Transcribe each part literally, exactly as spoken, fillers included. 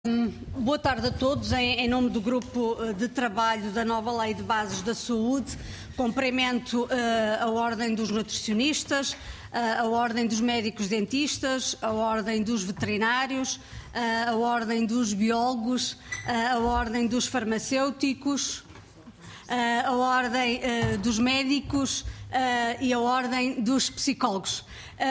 Boa tarde a todos. Em, em nome do Grupo de Trabalho da nova Lei de Bases da Saúde, cumprimento uh, a Ordem dos Nutricionistas, uh, a Ordem dos Médicos Dentistas, a Ordem dos Veterinários, uh, a Ordem dos Biólogos, uh, a Ordem dos Farmacêuticos, uh, a Ordem uh, dos Médicos uh, e a Ordem dos Psicólogos.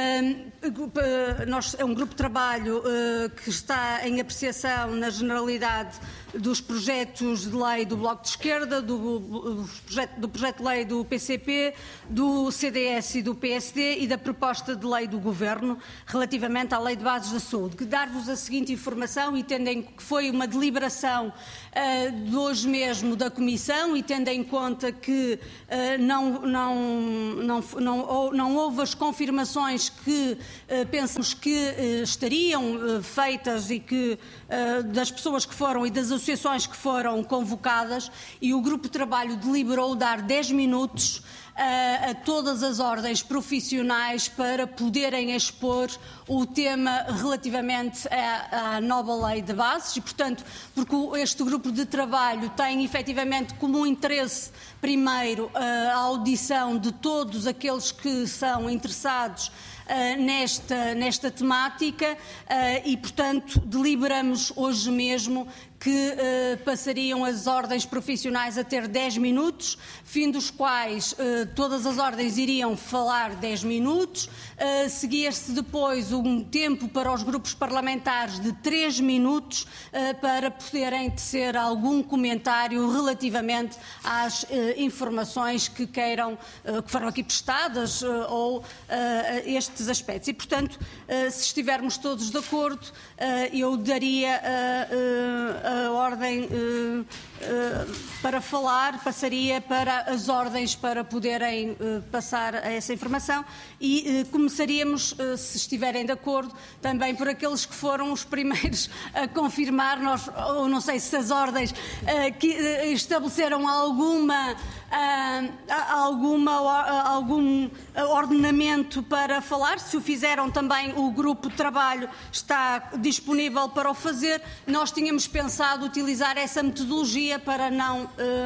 Uh, nós, é um grupo de trabalho uh, que está em apreciação na generalidade dos projetos de lei do Bloco de Esquerda, do, do, projeto, do projeto de lei do P C P, do C D S e do P S D e da proposta de lei do Governo relativamente à Lei de Bases da Saúde. Dar-vos a seguinte informação, e tendo em que foi uma deliberação uh, de hoje mesmo da Comissão, e tendo em conta que uh, não, não, não, não, não houve as confirmações que uh, pensamos que uh, estariam uh, feitas e que uh, das pessoas que foram e das associações que foram convocadas, e o grupo de trabalho deliberou dar dez minutos a, a todas as ordens profissionais para poderem expor o tema relativamente à, à nova lei de bases e, portanto, porque este grupo de trabalho tem efetivamente como interesse primeiro a audição de todos aqueles que são interessados Uh, nesta, nesta temática uh, e, portanto, deliberamos hoje mesmo que uh, passariam as ordens profissionais a ter dez minutos, fim dos quais uh, todas as ordens iriam falar dez minutos, uh, seguir-se depois um tempo para os grupos parlamentares de três minutos uh, para poderem tecer algum comentário relativamente às uh, informações que queiram, uh, que foram aqui prestadas uh, ou uh, estes aspectos. E, portanto, uh, se estivermos todos de acordo, uh, eu daria uh, uh, a ordem uh, uh, para falar, passaria para as ordens para poderem uh, passar a essa informação e uh, começaríamos, uh, se estiverem de acordo, também por aqueles que foram os primeiros a confirmar, nós, ou não sei se as ordens uh, que uh, estabeleceram alguma, uh, alguma, uh, algum ordenamento para falar, se o fizeram também o grupo de trabalho está disponível para o fazer. Nós tínhamos pensado utilizar essa metodologia para não uh,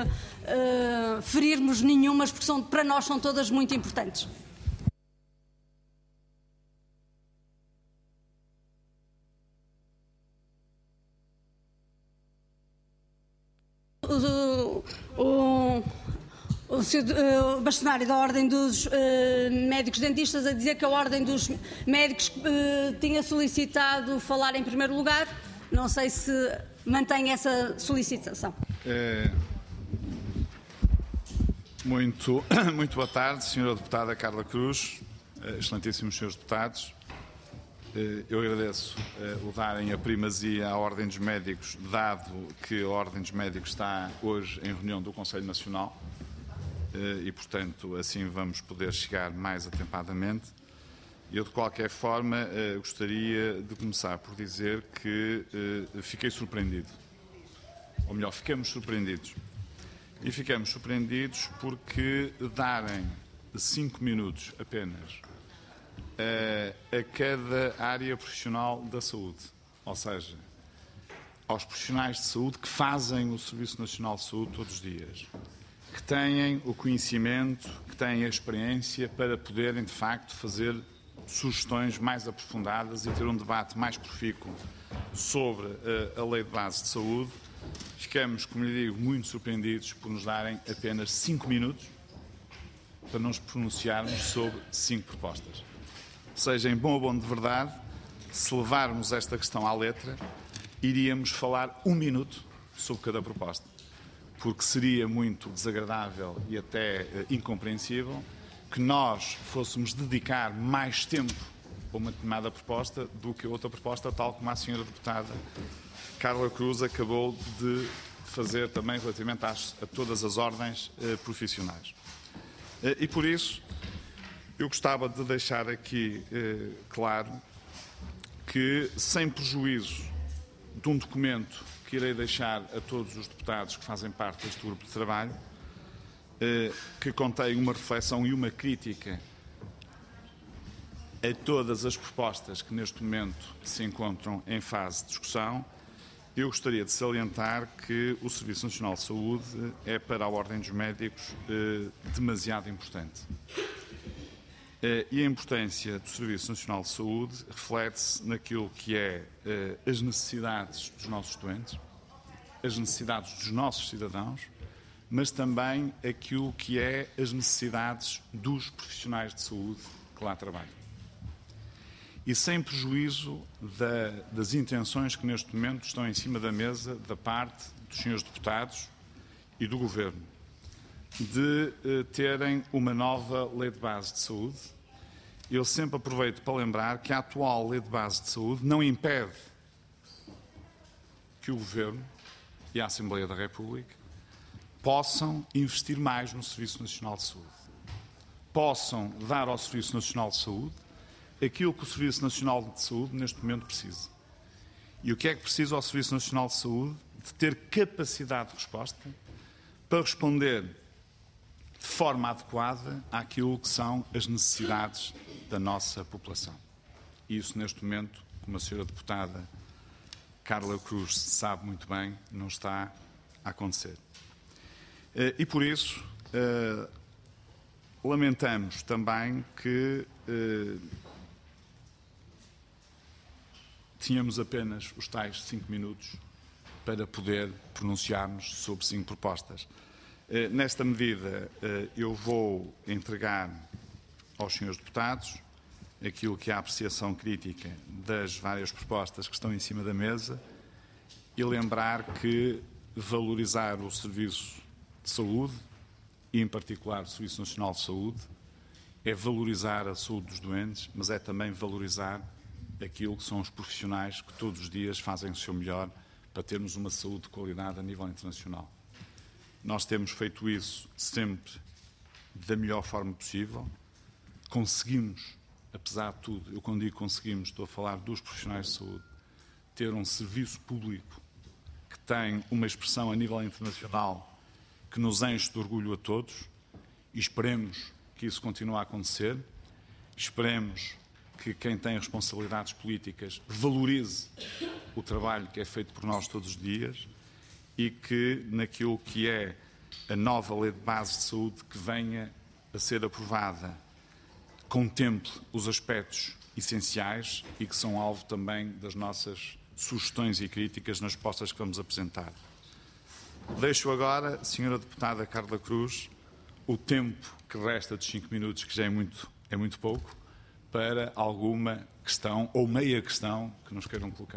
uh, ferirmos nenhumas, porque são, para nós são todas muito importantes. O, o, o, o bastonário da Ordem dos uh, Médicos Dentistas a dizer que a Ordem dos Médicos uh, tinha solicitado falar em primeiro lugar. Não sei se mantém essa solicitação. É, muito, muito boa tarde, senhora Deputada Carla Cruz, excelentíssimos senhores Deputados. Eu agradeço o darem a primazia à Ordem dos Médicos, dado que a Ordem dos Médicos está hoje em reunião do Conselho Nacional e, portanto, assim vamos poder chegar mais atempadamente. Eu, de qualquer forma, gostaria de começar por dizer que fiquei surpreendido. Ou melhor, ficamos surpreendidos. E ficamos surpreendidos porque darem cinco minutos apenas a, a cada área profissional da saúde, ou seja, aos profissionais de saúde que fazem o Serviço Nacional de Saúde todos os dias, que têm o conhecimento, que têm a experiência para poderem, de facto, fazer sugestões mais aprofundadas e ter um debate mais profícuo sobre a, a Lei de Base de Saúde. Ficamos, como lhe digo, muito surpreendidos por nos darem apenas cinco minutos para nos pronunciarmos sobre cinco propostas. Ou seja, em bom ou bom de verdade, se levarmos esta questão à letra, iríamos falar um minuto sobre cada proposta, porque seria muito desagradável e até uh, incompreensível que nós fôssemos dedicar mais tempo a uma determinada proposta do que a outra proposta, tal como a senhora Deputada Carla Cruz acabou de fazer também relativamente às, a todas as ordens eh, profissionais. Eh, e por isso, eu gostava de deixar aqui eh, claro que, sem prejuízo de um documento que irei deixar a todos os deputados que fazem parte deste grupo de trabalho, eh, que contém uma reflexão e uma crítica a todas as propostas que neste momento se encontram em fase de discussão, eu gostaria de salientar que o Serviço Nacional de Saúde é, para a Ordem dos Médicos, demasiado importante. E a importância do Serviço Nacional de Saúde reflete-se naquilo que é as necessidades dos nossos doentes, as necessidades dos nossos cidadãos, mas também aquilo que é as necessidades dos profissionais de saúde que lá trabalham. E sem prejuízo da, das intenções que neste momento estão em cima da mesa da parte dos senhores deputados e do Governo, de eh, terem uma nova lei de base de saúde. Eu sempre aproveito para lembrar que a atual lei de base de saúde não impede que o Governo e a Assembleia da República possam investir mais no Serviço Nacional de Saúde, possam dar ao Serviço Nacional de Saúde aquilo que o Serviço Nacional de Saúde neste momento precisa. E o que é que precisa ao Serviço Nacional de Saúde? De ter capacidade de resposta para responder de forma adequada àquilo que são as necessidades da nossa população. E isso, neste momento, como a senhora deputada Carla Cruz sabe muito bem, não está a acontecer. E por isso, lamentamos também que tínhamos apenas os tais cinco minutos para poder pronunciarmos sobre cinco propostas. Nesta medida, eu vou entregar aos senhores deputados aquilo que é a apreciação crítica das várias propostas que estão em cima da mesa e lembrar que valorizar o serviço de saúde, e em particular o Serviço Nacional de Saúde, é valorizar a saúde dos doentes, mas é também valorizar aquilo que são os profissionais que todos os dias fazem o seu melhor para termos uma saúde de qualidade a nível internacional. Nós temos feito isso sempre da melhor forma possível. Conseguimos, apesar de tudo, eu quando digo conseguimos, estou a falar dos profissionais de saúde, ter um serviço público que tem uma expressão a nível internacional que nos enche de orgulho a todos e esperemos que isso continue a acontecer. Esperemos que quem tem responsabilidades políticas valorize o trabalho que é feito por nós todos os dias e que naquilo que é a nova lei de base de saúde que venha a ser aprovada contemple os aspectos essenciais e que são alvo também das nossas sugestões e críticas nas propostas que vamos apresentar. Deixo agora, senhora deputada Carla Cruz, o tempo que resta de cinco minutos, que já é muito, é muito pouco, para alguma questão ou meia questão que nos queiram colocar.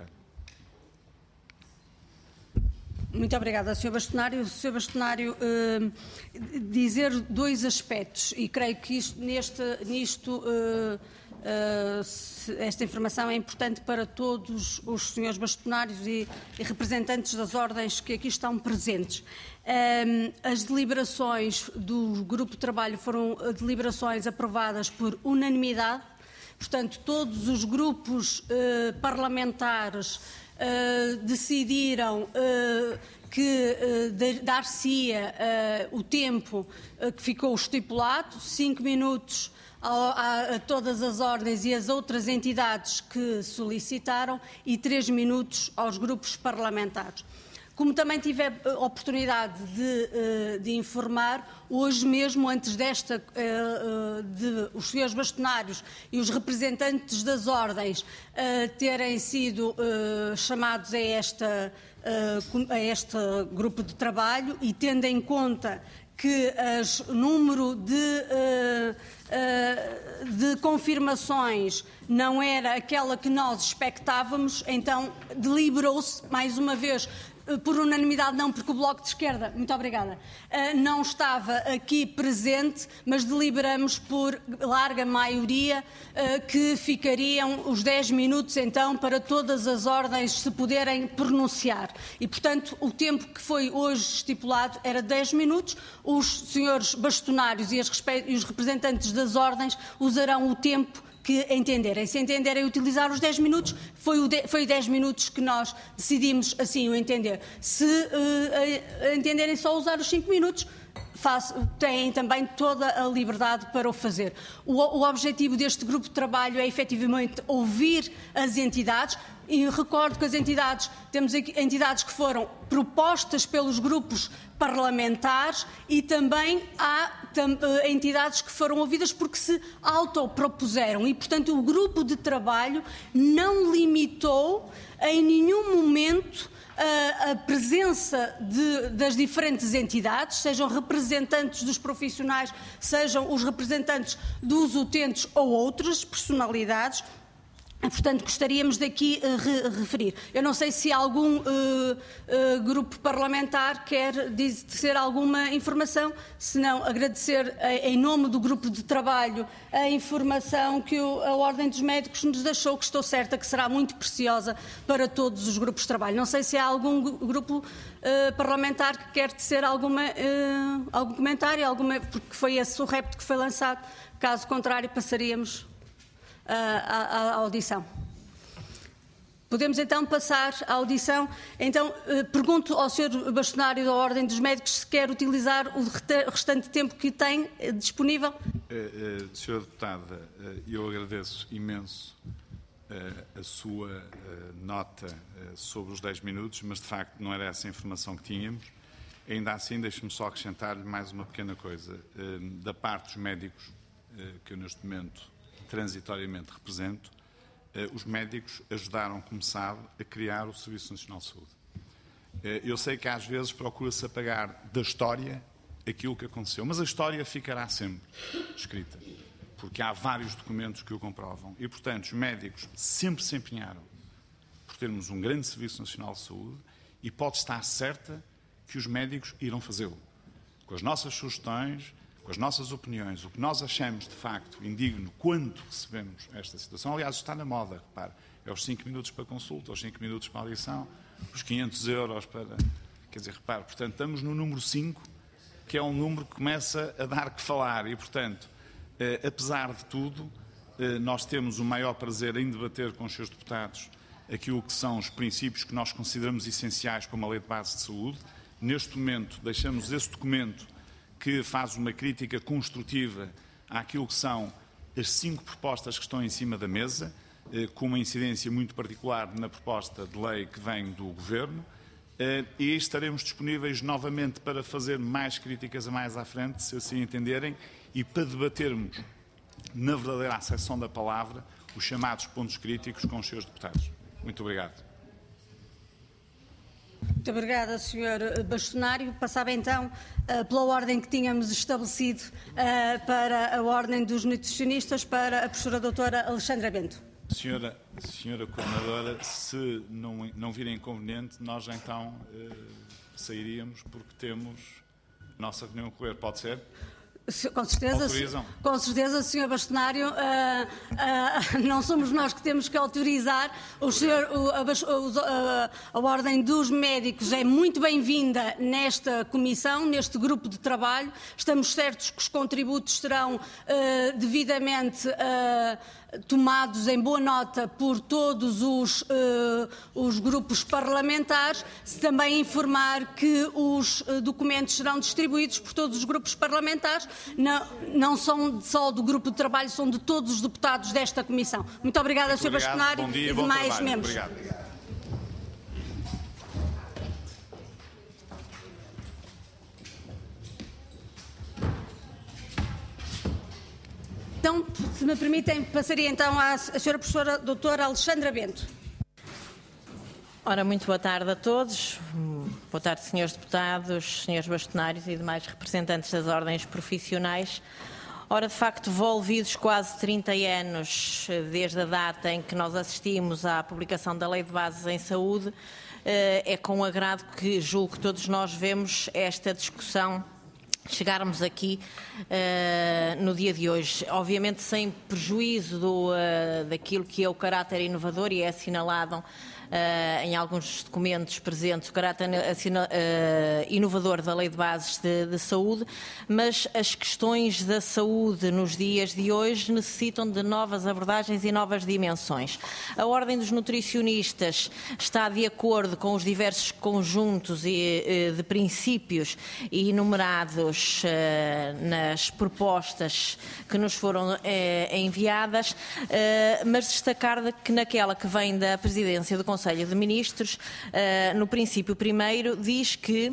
Muito obrigada, senhor Bastonário. senhor Bastonário, eh, dizer dois aspectos, e creio que isto, neste, nisto eh, eh, esta informação é importante para todos os senhores bastonários e, e representantes das ordens que aqui estão presentes. Eh, as deliberações do Grupo de Trabalho foram deliberações aprovadas por unanimidade. Portanto, todos os grupos eh, parlamentares uh, decidiram uh, que uh, dar-se-ia uh, o tempo uh, que ficou estipulado, cinco minutos a, a, a todas as ordens e as outras entidades que solicitaram e três minutos aos grupos parlamentares. Como também tive a oportunidade de, de informar, hoje mesmo, antes desta, de os senhores bastonários e os representantes das ordens terem sido chamados a, esta, a este grupo de trabalho e tendo em conta que o número de, de confirmações não era aquela que nós expectávamos, então deliberou-se, mais uma vez, por unanimidade não, porque o Bloco de Esquerda, muito obrigada, não estava aqui presente, mas deliberamos por larga maioria que ficariam os dez minutos então para todas as ordens se poderem pronunciar. E, portanto, o tempo que foi hoje estipulado era dez minutos. Os senhores bastonários e, as, e os representantes das ordens usarão o tempo que entenderem. Se entenderem utilizar os dez minutos, foi, o de, foi dez minutos que nós decidimos assim o entender. Se uh, entenderem só usar os cinco minutos, faz, têm também toda a liberdade para o fazer. O, o objetivo deste grupo de trabalho é efetivamente ouvir as entidades. e recordo que as entidades, temos entidades que foram propostas pelos grupos parlamentares e também há tam, entidades que foram ouvidas porque se autopropuseram e, portanto, o grupo de trabalho não limitou em nenhum momento a, a presença de, das diferentes entidades, sejam representantes dos profissionais, sejam os representantes dos utentes ou outras personalidades. Portanto, gostaríamos daqui uh, re referir. Eu não sei se algum uh, uh, grupo parlamentar quer dizer alguma informação, se não agradecer uh, em nome do grupo de trabalho a informação que o, a Ordem dos Médicos nos deixou, que estou certa que será muito preciosa para todos os grupos de trabalho. Não sei se há algum grupo uh, parlamentar que quer dizer alguma, uh, algum comentário, alguma, porque foi esse o repto que foi lançado. Caso contrário, passaríamos à audição. Podemos então passar à audição. Então, eh, pergunto ao senhor Bastonário da Ordem dos Médicos se quer utilizar o restante tempo que tem eh, disponível. Uh, uh, senhora Deputada, uh, eu agradeço imenso uh, a sua uh, nota uh, sobre os dez minutos, mas de facto não era essa a informação que tínhamos. Ainda assim, deixe-me só acrescentar-lhe mais uma pequena coisa. Uh, da parte dos médicos, uh, que eu neste momento transitoriamente represento, eh, os médicos ajudaram, como sabe, a criar o Serviço Nacional de Saúde. Eh, eu sei que às vezes procura-se apagar da história aquilo que aconteceu, mas a história ficará sempre escrita, porque há vários documentos que o comprovam e, portanto, os médicos sempre se empenharam por termos um grande Serviço Nacional de Saúde e pode estar certa que os médicos irão fazê-lo, com as nossas sugestões, com as nossas opiniões, o que nós achamos de facto indigno quando recebemos esta situação. Aliás, está na moda, repare, é os cinco minutos para consulta, os cinco minutos para audição, os quinhentos euros para... Quer dizer, repare, portanto, estamos no número cinco, que é um número que começa a dar que falar e, portanto, eh, apesar de tudo, eh, nós temos o maior prazer em debater com os seus deputados aquilo que são os princípios que nós consideramos essenciais para uma lei de base de saúde. Neste momento, deixamos esse documento que faz uma crítica construtiva àquilo que são as cinco propostas que estão em cima da mesa, com uma incidência muito particular na proposta de lei que vem do Governo, e estaremos disponíveis novamente para fazer mais críticas a mais à frente, se assim entenderem, e para debatermos, na verdadeira acessão da palavra, os chamados pontos críticos com os seus deputados. Muito obrigado. Muito obrigada, senhor Bastonário. Passava então uh, pela ordem que tínhamos estabelecido uh, para a ordem dos nutricionistas, para a professora doutora Alexandra Bento. Senhora, senhora Coordenadora, se não, não vir inconveniente, nós então uh, sairíamos porque temos a nossa reunião a correr. Pode ser? Com certeza, com certeza, senhor Bastonário, uh, uh, não somos nós que temos que autorizar. O senhor, o, a, a, a Ordem dos Médicos é muito bem-vinda nesta comissão, neste grupo de trabalho. Estamos certos que os contributos serão uh, devidamente uh, tomados em boa nota por todos os, uh, os grupos parlamentares. Também informar que os uh, documentos serão distribuídos por todos os grupos parlamentares. Não, não são só do grupo de trabalho, são de todos os deputados desta comissão. Muito obrigada, Muito senhor obrigado, Bastonário dia, e demais trabalho. membros. Obrigado. Então, se me permitem, passaria então à senhora professora doutora Alexandra Bento. Ora, muito boa tarde a todos. Boa tarde, senhores deputados, senhores bastonários e demais representantes das ordens profissionais. Ora, de facto, volvidos quase trinta anos desde a data em que nós assistimos à publicação da Lei de Bases em Saúde, é com agrado que julgo que todos nós vemos esta discussão chegarmos aqui uh, no dia de hoje, obviamente sem prejuízo do, uh, daquilo que é o caráter inovador e é assinalado uh, em alguns documentos presentes, o caráter assina, uh, inovador da Lei de Bases de, de Saúde, mas as questões da saúde nos dias de hoje necessitam de novas abordagens e novas dimensões. A Ordem dos Nutricionistas está de acordo com os diversos conjuntos e, de princípios enumerados uh, nas propostas que nos foram uh, enviadas, uh, mas destacar que naquela que vem da Presidência do Conselho de Ministros, uh, no princípio primeiro, diz que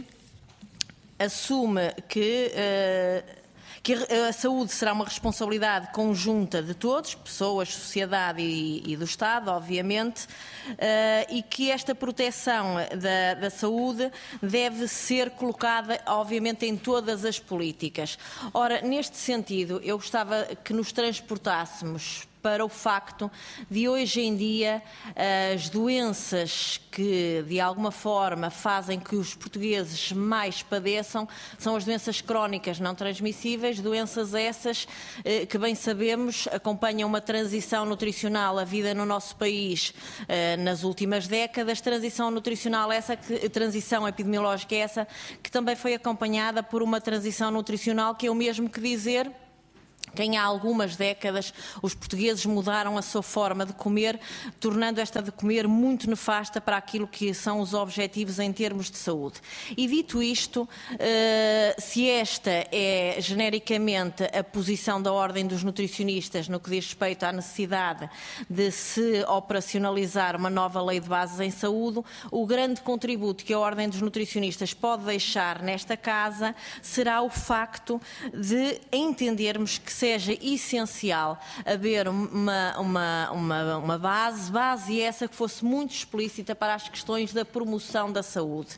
assume que uh, que a saúde será uma responsabilidade conjunta de todos, pessoas, sociedade e, e do Estado, obviamente, uh, e que esta proteção da, da saúde deve ser colocada, obviamente, em todas as políticas. Ora, neste sentido, eu gostava que nos transportássemos para o facto de hoje em dia as doenças que de alguma forma fazem que os portugueses mais padeçam são as doenças crónicas não transmissíveis, doenças essas que bem sabemos acompanham uma transição nutricional a vida no nosso país nas últimas décadas, transição nutricional essa, que, transição epidemiológica essa que também foi acompanhada por uma transição nutricional que é o mesmo que dizer que em algumas décadas os portugueses mudaram a sua forma de comer, tornando esta de comer muito nefasta para aquilo que são os objetivos em termos de saúde. E dito isto, se esta é genericamente a posição da Ordem dos Nutricionistas no que diz respeito à necessidade de se operacionalizar uma nova lei de bases em saúde, o grande contributo que a Ordem dos Nutricionistas pode deixar nesta casa será o facto de entendermos que seja essencial haver uma, uma, uma, uma base, base essa que fosse muito explícita para as questões da promoção da saúde,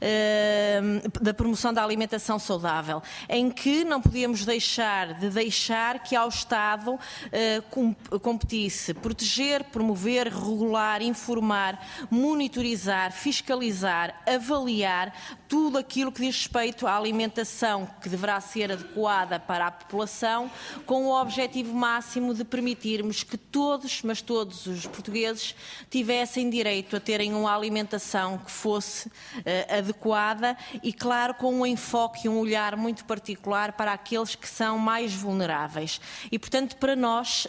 uh, da promoção da alimentação saudável, em que não podíamos deixar de deixar que ao Estado uh, competisse proteger, promover, regular, informar, monitorizar, fiscalizar, avaliar tudo aquilo que diz respeito à alimentação que deverá ser adequada para a população, com o objetivo máximo de permitirmos que todos, mas todos os portugueses tivessem direito a terem uma alimentação que fosse uh, adequada e, claro, com um enfoque e um olhar muito particular para aqueles que são mais vulneráveis. E, portanto, para nós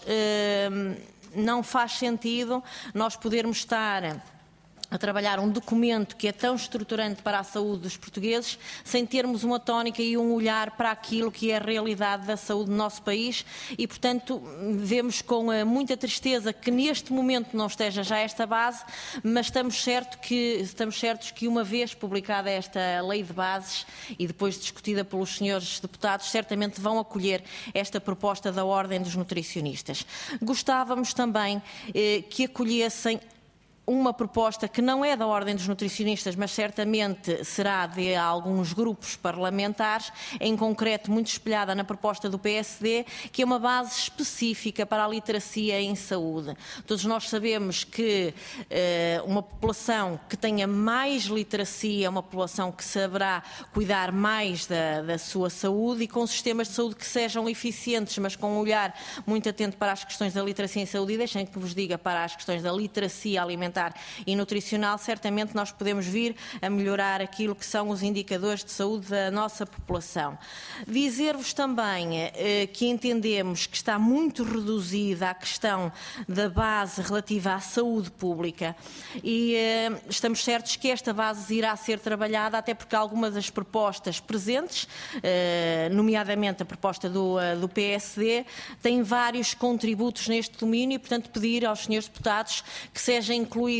uh, não faz sentido nós podermos estar a trabalhar um documento que é tão estruturante para a saúde dos portugueses, sem termos uma tónica e um olhar para aquilo que é a realidade da saúde do nosso país e, portanto, vemos com muita tristeza que neste momento não esteja já esta base, mas estamos, certo que, estamos certos que uma vez publicada esta lei de bases e depois discutida pelos senhores deputados, certamente vão acolher esta proposta da Ordem dos Nutricionistas. Gostávamos também eh, que acolhessem uma proposta que não é da Ordem dos Nutricionistas, mas certamente será de alguns grupos parlamentares, em concreto muito espelhada na proposta do P S D, que é uma base específica para a literacia em saúde. Todos nós sabemos que eh, uma população que tenha mais literacia, uma população que saberá cuidar mais da, da sua saúde e com sistemas de saúde que sejam eficientes, mas com um olhar muito atento para as questões da literacia em saúde, e deixem que vos diga para as questões da literacia alimentar e nutricional, certamente nós podemos vir a melhorar aquilo que são os indicadores de saúde da nossa população. Dizer-vos também eh, que entendemos que está muito reduzida a questão da base relativa à saúde pública e eh, estamos certos que esta base irá ser trabalhada, até porque algumas das propostas presentes, eh, nomeadamente a proposta do, do P S D, têm vários contributos neste domínio e, portanto, pedir aos senhores deputados que seja incluída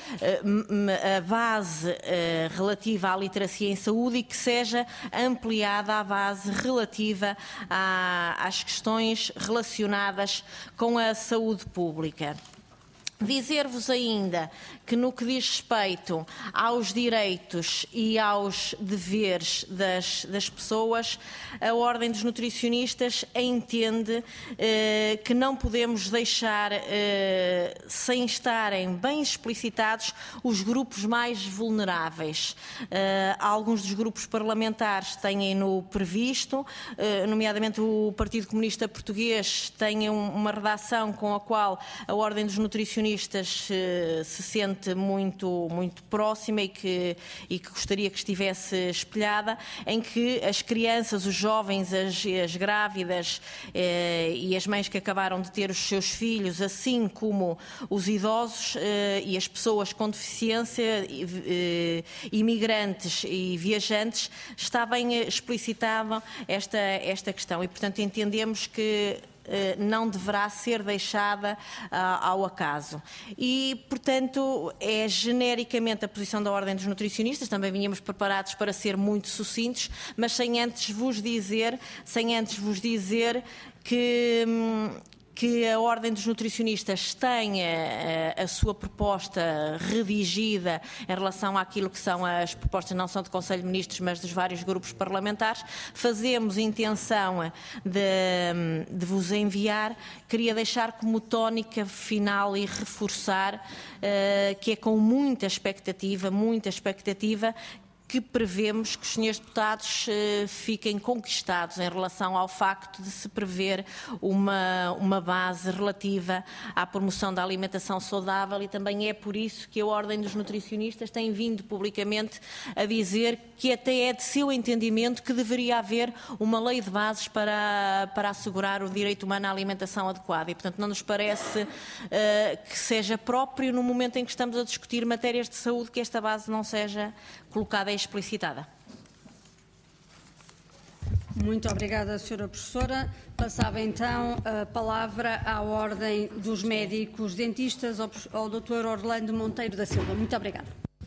a base relativa à literacia em saúde e que seja ampliada a base relativa às questões relacionadas com a saúde pública. Dizer-vos ainda que no que diz respeito aos direitos e aos deveres das, das pessoas, a Ordem dos Nutricionistas entende eh, que não podemos deixar eh, sem estarem bem explicitados os grupos mais vulneráveis. Eh, alguns dos grupos parlamentares têm-no previsto, eh, nomeadamente o Partido Comunista Português tem um, uma redação com a qual a Ordem dos Nutricionistas nutricionistas uh, se sente muito, muito próxima e que, e que gostaria que estivesse espelhada, em que as crianças, os jovens, as, as grávidas uh, e as mães que acabaram de ter os seus filhos, assim como os idosos uh, e as pessoas com deficiência, uh, imigrantes e viajantes, está bem explicitado esta, esta questão e, portanto, entendemos que não deverá ser deixada uh, ao acaso. E, portanto, é genericamente a posição da Ordem dos Nutricionistas. Também vínhamos preparados para ser muito sucintos, mas sem antes vos dizer, sem antes vos dizer que... Hum, que a Ordem dos Nutricionistas tenha a, a sua proposta redigida em relação àquilo que são as propostas, não são do Conselho de Ministros, mas dos vários grupos parlamentares. Fazemos intenção de, de vos enviar. Queria deixar como tónica final e reforçar uh, que é com muita expectativa, muita expectativa, que prevemos que os senhores deputados eh, fiquem conquistados em relação ao facto de se prever uma, uma base relativa à promoção da alimentação saudável, e também é por isso que a Ordem dos Nutricionistas tem vindo publicamente a dizer que até é de seu entendimento que deveria haver uma lei de bases para, para assegurar o direito humano à alimentação adequada e, portanto, não nos parece eh, que seja próprio no momento em que estamos a discutir matérias de saúde que esta base não seja colocada e explicitada. Muito obrigada, senhora Professora. Passava então a palavra à Ordem dos Médicos Dentistas, ao, ao doutor Orlando Monteiro da Silva. Muito obrigada.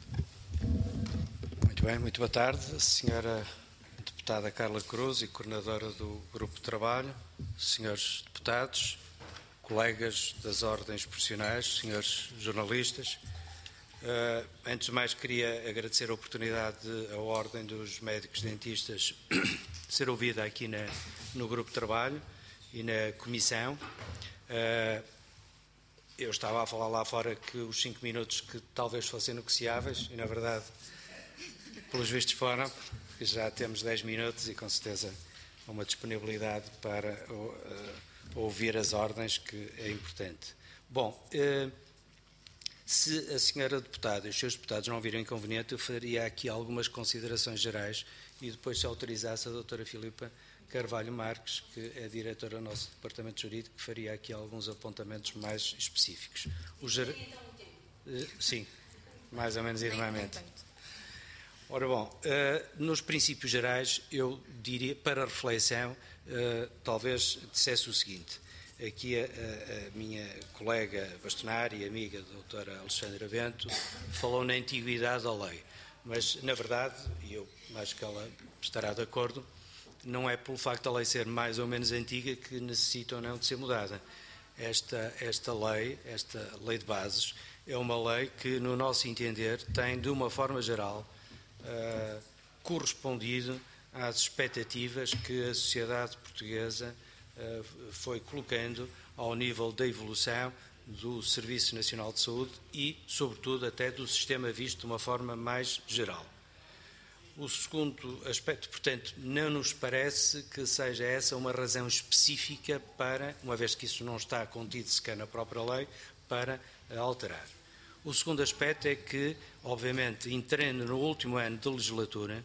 Muito bem, muito boa tarde, senhora deputada Carla Cruz e coordenadora do Grupo de Trabalho, senhores deputados, colegas das ordens profissionais, senhores jornalistas. Uh, antes de mais, queria agradecer a oportunidade de a Ordem dos Médicos Dentistas ser ouvida aqui na, no Grupo de Trabalho e na Comissão. Uh, eu estava a falar lá fora que os cinco minutos que talvez fossem negociáveis e, na verdade, pelos vistos foram, porque já temos dez minutos e, com certeza, uma disponibilidade para uh, ouvir as ordens, que é importante. Bom, uh, se a senhora deputada e os seus deputados não virem inconveniente, eu faria aqui algumas considerações gerais e depois, se autorizasse, a doutora Filipa Carvalho Marques, que é diretora do nosso Departamento Jurídico, que faria aqui alguns apontamentos mais específicos. O ger... uh, sim, mais ou menos irmãmente. Ora bom, uh, nos princípios gerais, eu diria, para reflexão, uh, talvez dissesse o seguinte. Aqui a, a, a minha colega bastonária e amiga, a doutora Alexandra Bento, falou na antiguidade da lei, mas, na verdade, e eu acho que ela estará de acordo, não é pelo facto da lei ser mais ou menos antiga que necessita ou não de ser mudada. Esta, esta lei, esta lei de bases, é uma lei que, no nosso entender, tem, de uma forma geral, uh, correspondido às expectativas que a sociedade portuguesa foi colocando ao nível da evolução do Serviço Nacional de Saúde e, sobretudo, até do sistema visto de uma forma mais geral. O segundo aspecto, portanto, não nos parece que seja essa uma razão específica para, uma vez que isso não está contido sequer na própria lei, para alterar. O segundo aspecto é que, obviamente, entrando no último ano de legislatura,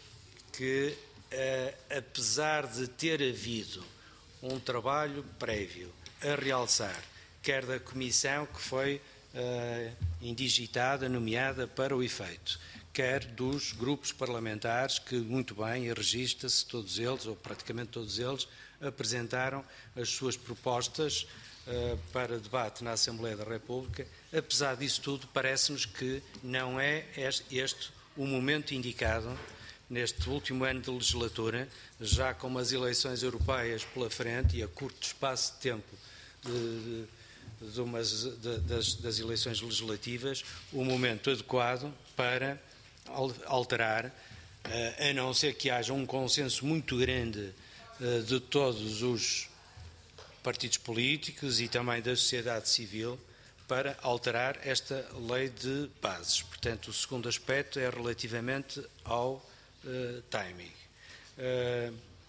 que, uh, apesar de ter havido um trabalho prévio a realçar, quer da comissão que foi uh, indigitada, nomeada para o efeito, quer dos grupos parlamentares que, muito bem, e registra-se todos eles, ou praticamente todos eles, apresentaram as suas propostas uh, para debate na Assembleia da República. Apesar disso tudo, parece-nos que não é este o momento indicado, neste último ano de legislatura, já com as eleições europeias pela frente e a curto espaço de tempo de, de, de umas, de, das, das eleições legislativas, o momento adequado para alterar, a não ser que haja um consenso muito grande de todos os partidos políticos e também da sociedade civil, para alterar esta lei de bases. Portanto, o segundo aspecto é relativamente ao Uh, timing. Uh,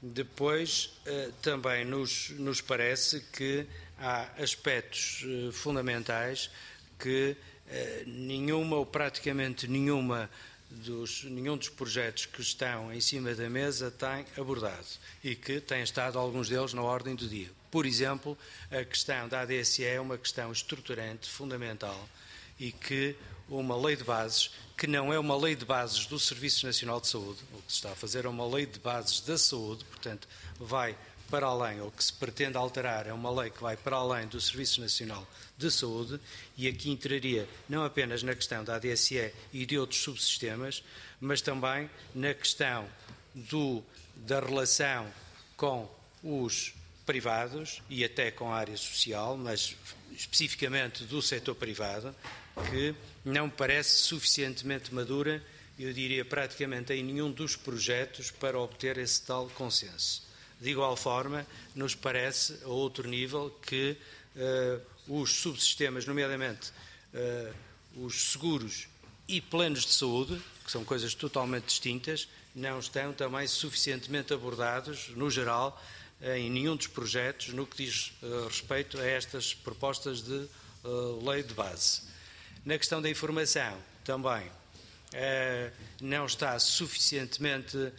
Depois, também nos, nos parece que há aspectos fundamentais que nenhuma ou praticamente nenhuma dos, nenhum dos projetos que estão em cima da mesa tem abordado e que têm estado alguns deles na ordem do dia. Por exemplo, a questão da A D S E é uma questão estruturante, fundamental, e que uma lei de bases, que não é uma lei de bases do Serviço Nacional de Saúde, o que se está a fazer é uma lei de bases da saúde, portanto, vai para além, ou que se pretende alterar, é uma lei que vai para além do Serviço Nacional de Saúde, e aqui entraria não apenas na questão da A D S E e de outros subsistemas, mas também na questão do, da relação com os privados e até com a área social, mas especificamente do setor privado, que não parece suficientemente madura, eu diria praticamente em nenhum dos projetos, para obter esse tal consenso. De igual forma, nos parece, a outro nível, que uh, os subsistemas, nomeadamente uh, os seguros e planos de saúde, que são coisas totalmente distintas, não estão também suficientemente abordados, no geral, em nenhum dos projetos, no que diz uh, respeito a estas propostas de uh, lei de base. Na questão da informação, também, uh, não está suficientemente, uh,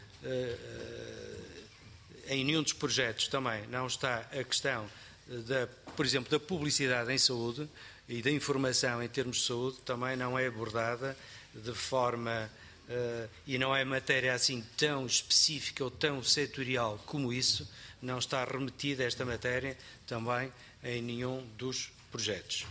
uh, em nenhum dos projetos também, não está a questão, da, por exemplo, da publicidade em saúde e da informação em termos de saúde, também não é abordada de forma, uh, e não é matéria assim tão específica ou tão setorial como isso, não está remetida esta matéria também em nenhum dos projetos.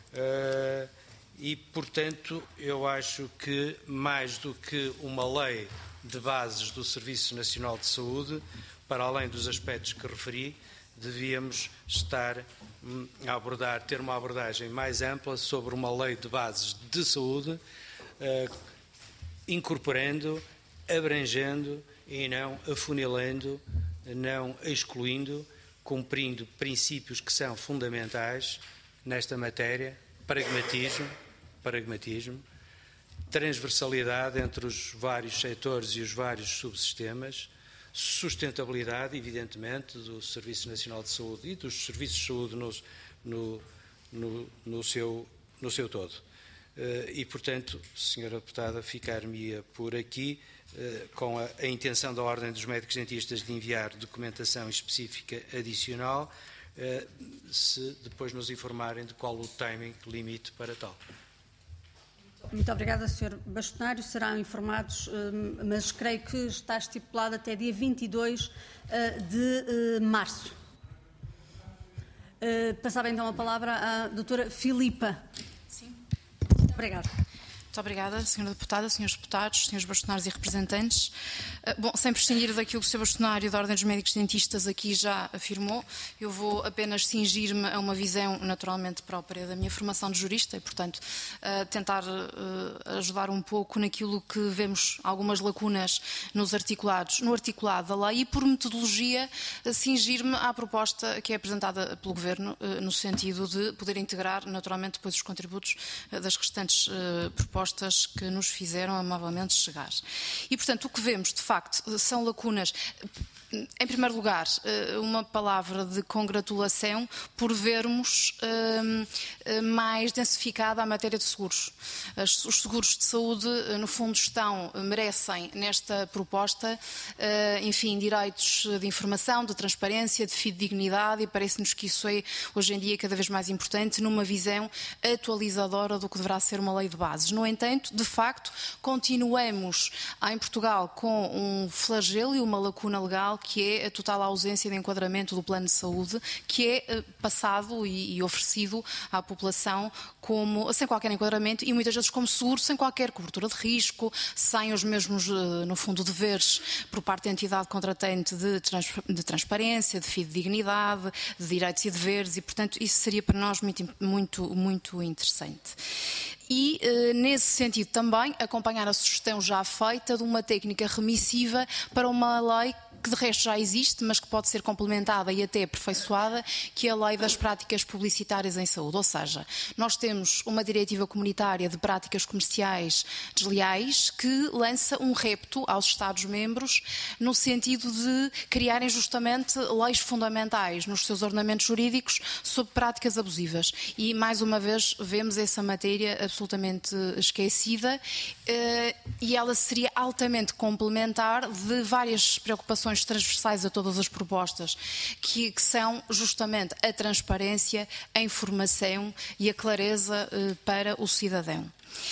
Uh, e, portanto, eu acho que, mais do que uma lei de bases do Serviço Nacional de Saúde, para além dos aspectos que referi, devíamos estar a abordar, ter uma abordagem mais ampla sobre uma lei de bases de saúde, uh, incorporando, abrangendo e não afunilando, não excluindo, cumprindo princípios que são fundamentais nesta matéria: pragmatismo, pragmatismo, transversalidade entre os vários setores e os vários subsistemas, sustentabilidade, evidentemente, do Serviço Nacional de Saúde e dos serviços de saúde no, no, no, no, seu, no seu todo. E, portanto, senhora Deputada, ficar-me-ia por aqui, com a, a intenção da Ordem dos Médicos Dentistas de enviar documentação específica adicional, se depois nos informarem de qual o timing limite para tal. Muito obrigada, senhor Bastonário. Serão informados, mas creio que está estipulado até dia vinte e dois de março. Passava então a palavra à doutora Filipa. Sim. Muito obrigada. Muito obrigada, senhora Deputada, senhores Deputados, senhores Bastonários e representantes. Bom, sem prescindir daquilo que o senhor Bastonário da Ordem dos Médicos Dentistas aqui já afirmou, eu vou apenas cingir-me a uma visão naturalmente própria da minha formação de jurista e, portanto, tentar ajudar um pouco naquilo que vemos algumas lacunas nos articulados, no articulado da lei, e por metodologia cingir-me à proposta que é apresentada pelo Governo, no sentido de poder integrar naturalmente depois os contributos das restantes propostas que nos fizeram amavelmente chegar. E, portanto, o que vemos, de facto, são lacunas. Em primeiro lugar, uma palavra de congratulação por vermos uh, mais densificada a matéria de seguros. Os seguros de saúde, no fundo, estão, merecem nesta proposta, uh, enfim, direitos de informação, de transparência, de fidedignidade, e parece-nos que isso é, hoje em dia, cada vez mais importante numa visão atualizadora do que deverá ser uma lei de bases. No entanto, de facto, continuamos em Portugal com um flagelo e uma lacuna legal, que é a total ausência de enquadramento do plano de saúde, que é passado e oferecido à população como, sem qualquer enquadramento e muitas vezes como seguro, sem qualquer cobertura de risco, sem os mesmos, no fundo, deveres por parte da entidade contratante de, trans, de transparência, de fidedignidade, de direitos e deveres, e, portanto, isso seria para nós muito, muito, muito interessante. E, nesse sentido, também acompanhar a sugestão já feita de uma técnica remissiva para uma lei que de resto já existe, mas que pode ser complementada e até aperfeiçoada, que é a Lei das Práticas Publicitárias em Saúde. Ou seja, nós temos uma diretiva comunitária de práticas comerciais desleais que lança um repto aos Estados-membros no sentido de criarem justamente leis fundamentais nos seus ordenamentos jurídicos sobre práticas abusivas. E, mais uma vez, vemos essa matéria absolutamente esquecida e ela seria altamente complementar de várias preocupações transversais a todas as propostas, que, que são justamente a transparência, a informação e a clareza eh, para o cidadão.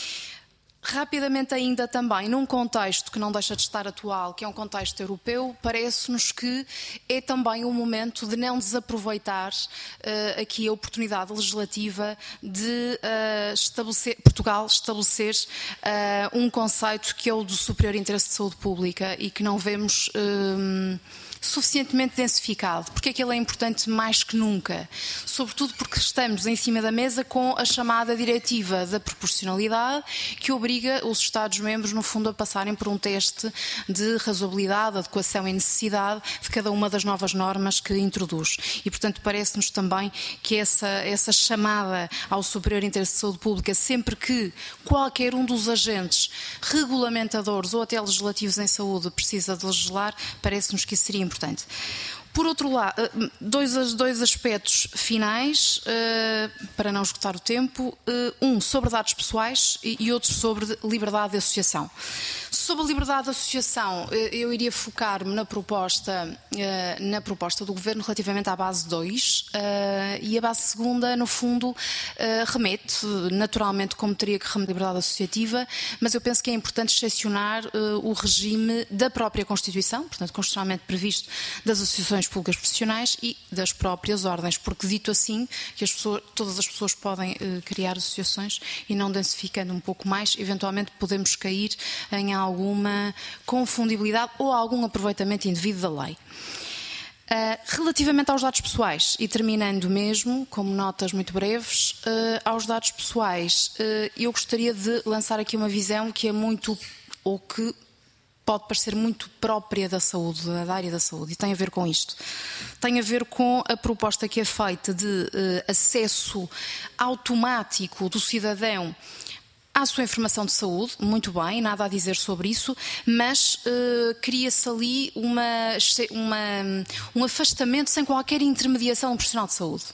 Rapidamente ainda também, num contexto que não deixa de estar atual, que é um contexto europeu, parece-nos que é também o momento de não desaproveitar uh, aqui a oportunidade legislativa de uh, estabelecer, Portugal estabelecer uh, um conceito que é o do superior interesse de saúde pública e que não vemos uh, suficientemente densificado. Porque é que ele é importante mais que nunca? Sobretudo porque estamos em cima da mesa com a chamada diretiva da proporcionalidade, que obriga os Estados-membros, no fundo, a passarem por um teste de razoabilidade, adequação e necessidade de cada uma das novas normas que introduz. E, portanto, parece-nos também que essa, essa chamada ao superior interesse de saúde pública, sempre que qualquer um dos agentes regulamentadores ou até legislativos em saúde precisa de legislar, parece-nos que isso seria importante. Importante. Por outro lado, dois, dois aspectos finais, uh, para não esgotar o tempo, uh, um sobre dados pessoais e, e outro sobre liberdade de associação. Sobre a liberdade de associação, uh, eu iria focar-me na proposta, uh, na proposta do Governo relativamente à base dois uh, e a base segunda, no fundo, uh, remete, naturalmente, como teria que remeter a liberdade associativa, mas eu penso que é importante excepcionar uh, o regime da própria Constituição, portanto, constitucionalmente previsto, das associações públicas profissionais e das próprias ordens, porque dito assim, que as pessoas, todas as pessoas podem uh, criar associações e não densificando um pouco mais, eventualmente podemos cair em alguma confundibilidade ou algum aproveitamento indevido da lei. Uh, relativamente aos dados pessoais, e terminando mesmo, como notas muito breves, uh, aos dados pessoais, uh, eu gostaria de lançar aqui uma visão que é muito, ou que pode parecer muito própria da saúde, da área da saúde, e tem a ver com isto. Tem a ver com a proposta que é feita de uh, acesso automático do cidadão à sua informação de saúde, muito bem, nada a dizer sobre isso, mas uh, cria-se ali uma, uma, um afastamento sem qualquer intermediação do profissional de saúde.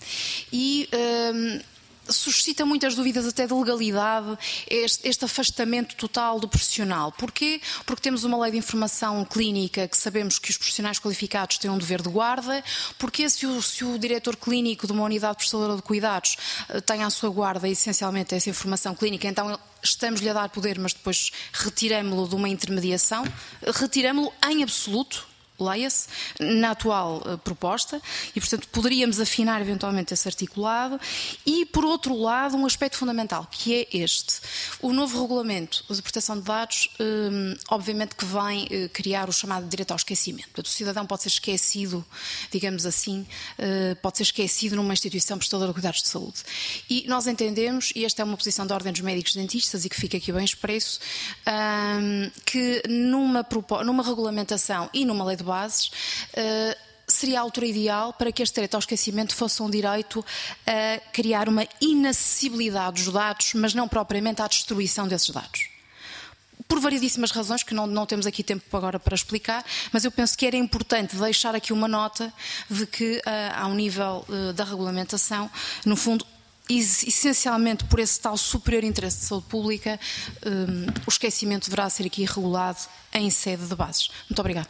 E Uh, suscita muitas dúvidas até de legalidade este, este afastamento total do profissional. Porquê? Porque temos uma lei de informação clínica que sabemos que os profissionais qualificados têm um dever de guarda. Porque se o, se o diretor clínico de uma unidade prestadora de cuidados tem à sua guarda essencialmente essa informação clínica, então estamos-lhe a dar poder, mas depois retiramo-lo de uma intermediação, retiramo-lo em absoluto, leia-se, na atual uh, proposta, e portanto poderíamos afinar eventualmente esse articulado. E por outro lado, um aspecto fundamental, que é este: o novo regulamento de proteção de dados, um, obviamente que vem uh, criar o chamado direito ao esquecimento. Portanto, o cidadão pode ser esquecido, digamos assim, uh, pode ser esquecido numa instituição prestadora de cuidados de saúde. E nós entendemos, e esta é uma posição da Ordem dos Médicos Dentistas e que fica aqui bem expresso, um, que numa, numa regulamentação e numa lei de bases, uh, seria a altura ideal para que este direito ao esquecimento fosse um direito a criar uma inacessibilidade dos dados, mas não propriamente à destruição desses dados. Por variedíssimas razões, que não, não temos aqui tempo agora para explicar, mas eu penso que era importante deixar aqui uma nota de que, uh, ao nível uh, da regulamentação, no fundo, essencialmente por esse tal superior interesse de saúde pública, um, o esquecimento deverá ser aqui regulado em sede de bases. Muito obrigada.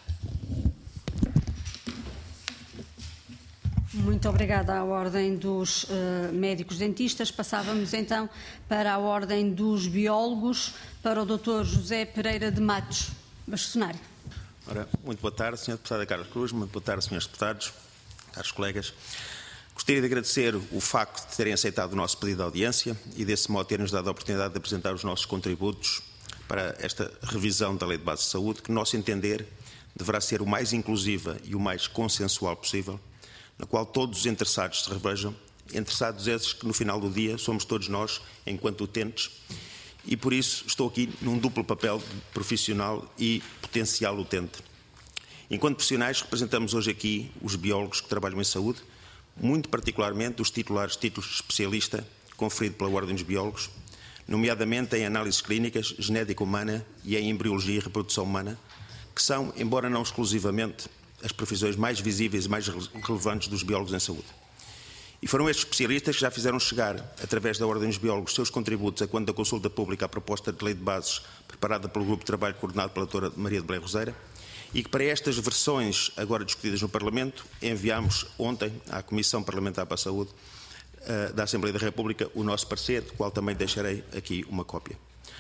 Muito obrigada à Ordem dos uh, Médicos Dentistas. Passávamos então para a Ordem dos Biólogos, para o doutor José Pereira de Matos, bastonário. Ora, muito boa tarde, senhora Deputada Carla Cruz, muito boa tarde, senhores Deputados, caros colegas. Gostaria de agradecer o facto de terem aceitado o nosso pedido de audiência e, desse modo, terem-nos dado a oportunidade de apresentar os nossos contributos para esta revisão da Lei de Base de Saúde, que, no nosso entender, deverá ser o mais inclusiva e o mais consensual possível, na qual todos os interessados se revejam, interessados esses que no final do dia somos todos nós, enquanto utentes, e por isso estou aqui num duplo papel de profissional e potencial utente. Enquanto profissionais, representamos hoje aqui os biólogos que trabalham em saúde, muito particularmente os titulares de títulos de especialista conferido pela Ordem dos Biólogos, nomeadamente em análises clínicas, genética humana e em embriologia e reprodução humana, que são, embora não exclusivamente, as profissões mais visíveis e mais relevantes dos biólogos em saúde. E foram estes especialistas que já fizeram chegar, através da Ordem dos Biólogos, seus contributos a quando da consulta pública à proposta de lei de bases preparada pelo Grupo de Trabalho coordenado pela doutora Maria de Belém Roseira, e que para estas versões agora discutidas no Parlamento enviámos ontem à Comissão Parlamentar para a Saúde uh, da Assembleia da República o nosso parecer, do qual também deixarei aqui uma cópia.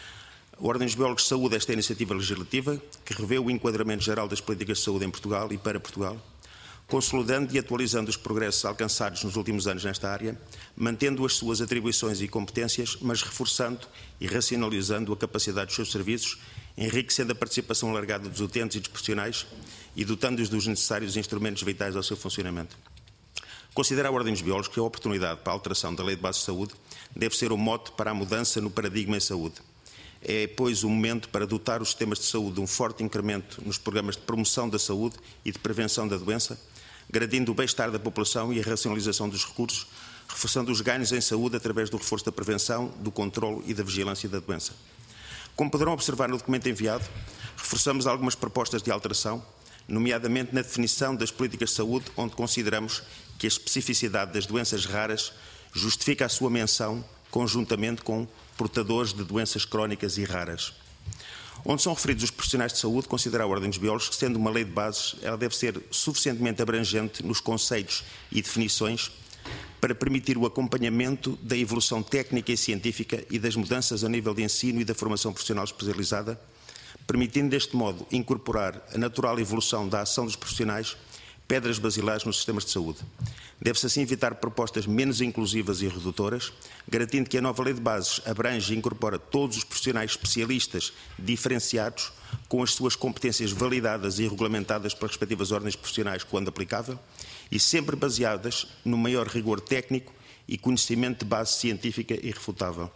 A Ordem dos Biólogos saúda esta iniciativa legislativa que revê o enquadramento geral das políticas de saúde em Portugal e para Portugal, consolidando e atualizando os progressos alcançados nos últimos anos nesta área, mantendo as suas atribuições e competências, mas reforçando e racionalizando a capacidade dos seus serviços, enriquecendo a participação alargada dos utentes e dos profissionais e dotando-os dos necessários instrumentos vitais ao seu funcionamento. Considera a Ordem dos Biólogos que a oportunidade para a alteração da Lei de Bases de Saúde deve ser o mote para a mudança no paradigma em saúde. É, pois, o momento para dotar os sistemas de saúde de um forte incremento nos programas de promoção da saúde e de prevenção da doença, garantindo o bem-estar da população e a racionalização dos recursos, reforçando os ganhos em saúde através do reforço da prevenção, do controlo e da vigilância da doença. Como poderão observar no documento enviado, reforçamos algumas propostas de alteração, nomeadamente na definição das políticas de saúde, onde consideramos que a especificidade das doenças raras justifica a sua menção conjuntamente com portadores de doenças crónicas e raras. Onde são referidos os profissionais de saúde, considera a Ordem dos Biólogos que, sendo uma lei de bases, ela deve ser suficientemente abrangente nos conceitos e definições para permitir o acompanhamento da evolução técnica e científica e das mudanças a nível de ensino e da formação profissional especializada, permitindo deste modo incorporar a natural evolução da ação dos profissionais, pedras basilares nos sistemas de saúde. Deve-se assim evitar propostas menos inclusivas e redutoras, garantindo que a nova lei de bases abrange e incorpora todos os profissionais especialistas diferenciados, com as suas competências validadas e regulamentadas pelas respectivas ordens profissionais, quando aplicável, e sempre baseadas no maior rigor técnico e conhecimento de base científica irrefutável.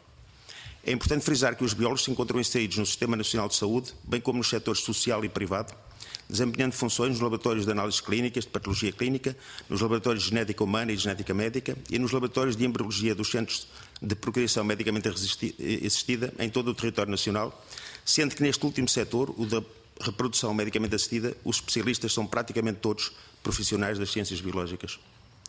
É importante frisar que os biólogos se encontram inseridos no Sistema Nacional de Saúde, bem como nos setores social e privado, desempenhando funções nos laboratórios de análises clínicas, de patologia clínica, nos laboratórios de genética humana e de genética médica e nos laboratórios de embriologia dos centros de procriação medicamente assistida em todo o território nacional, sendo que neste último setor, o da reprodução medicamente assistida, os especialistas são praticamente todos profissionais das ciências biológicas.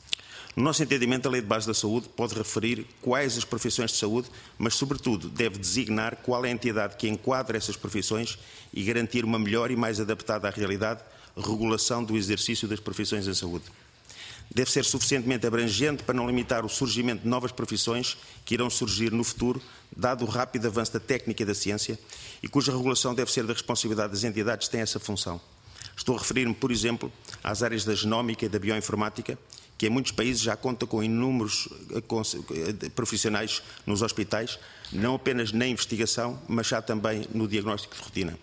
No nosso entendimento, a Lei de Bases da Saúde pode referir quais as profissões de saúde, mas, sobretudo, deve designar qual é a entidade que enquadra essas profissões e garantir uma melhor e mais adaptada à realidade regulação do exercício das profissões em saúde. Deve ser suficientemente abrangente para não limitar o surgimento de novas profissões que irão surgir no futuro, dado o rápido avanço da técnica e da ciência, e cuja regulação deve ser da responsabilidade das entidades que têm essa função. Estou a referir-me, por exemplo, às áreas da genómica e da bioinformática, que em muitos países já conta com inúmeros profissionais nos hospitais, não apenas na investigação, mas já também no diagnóstico de rotina.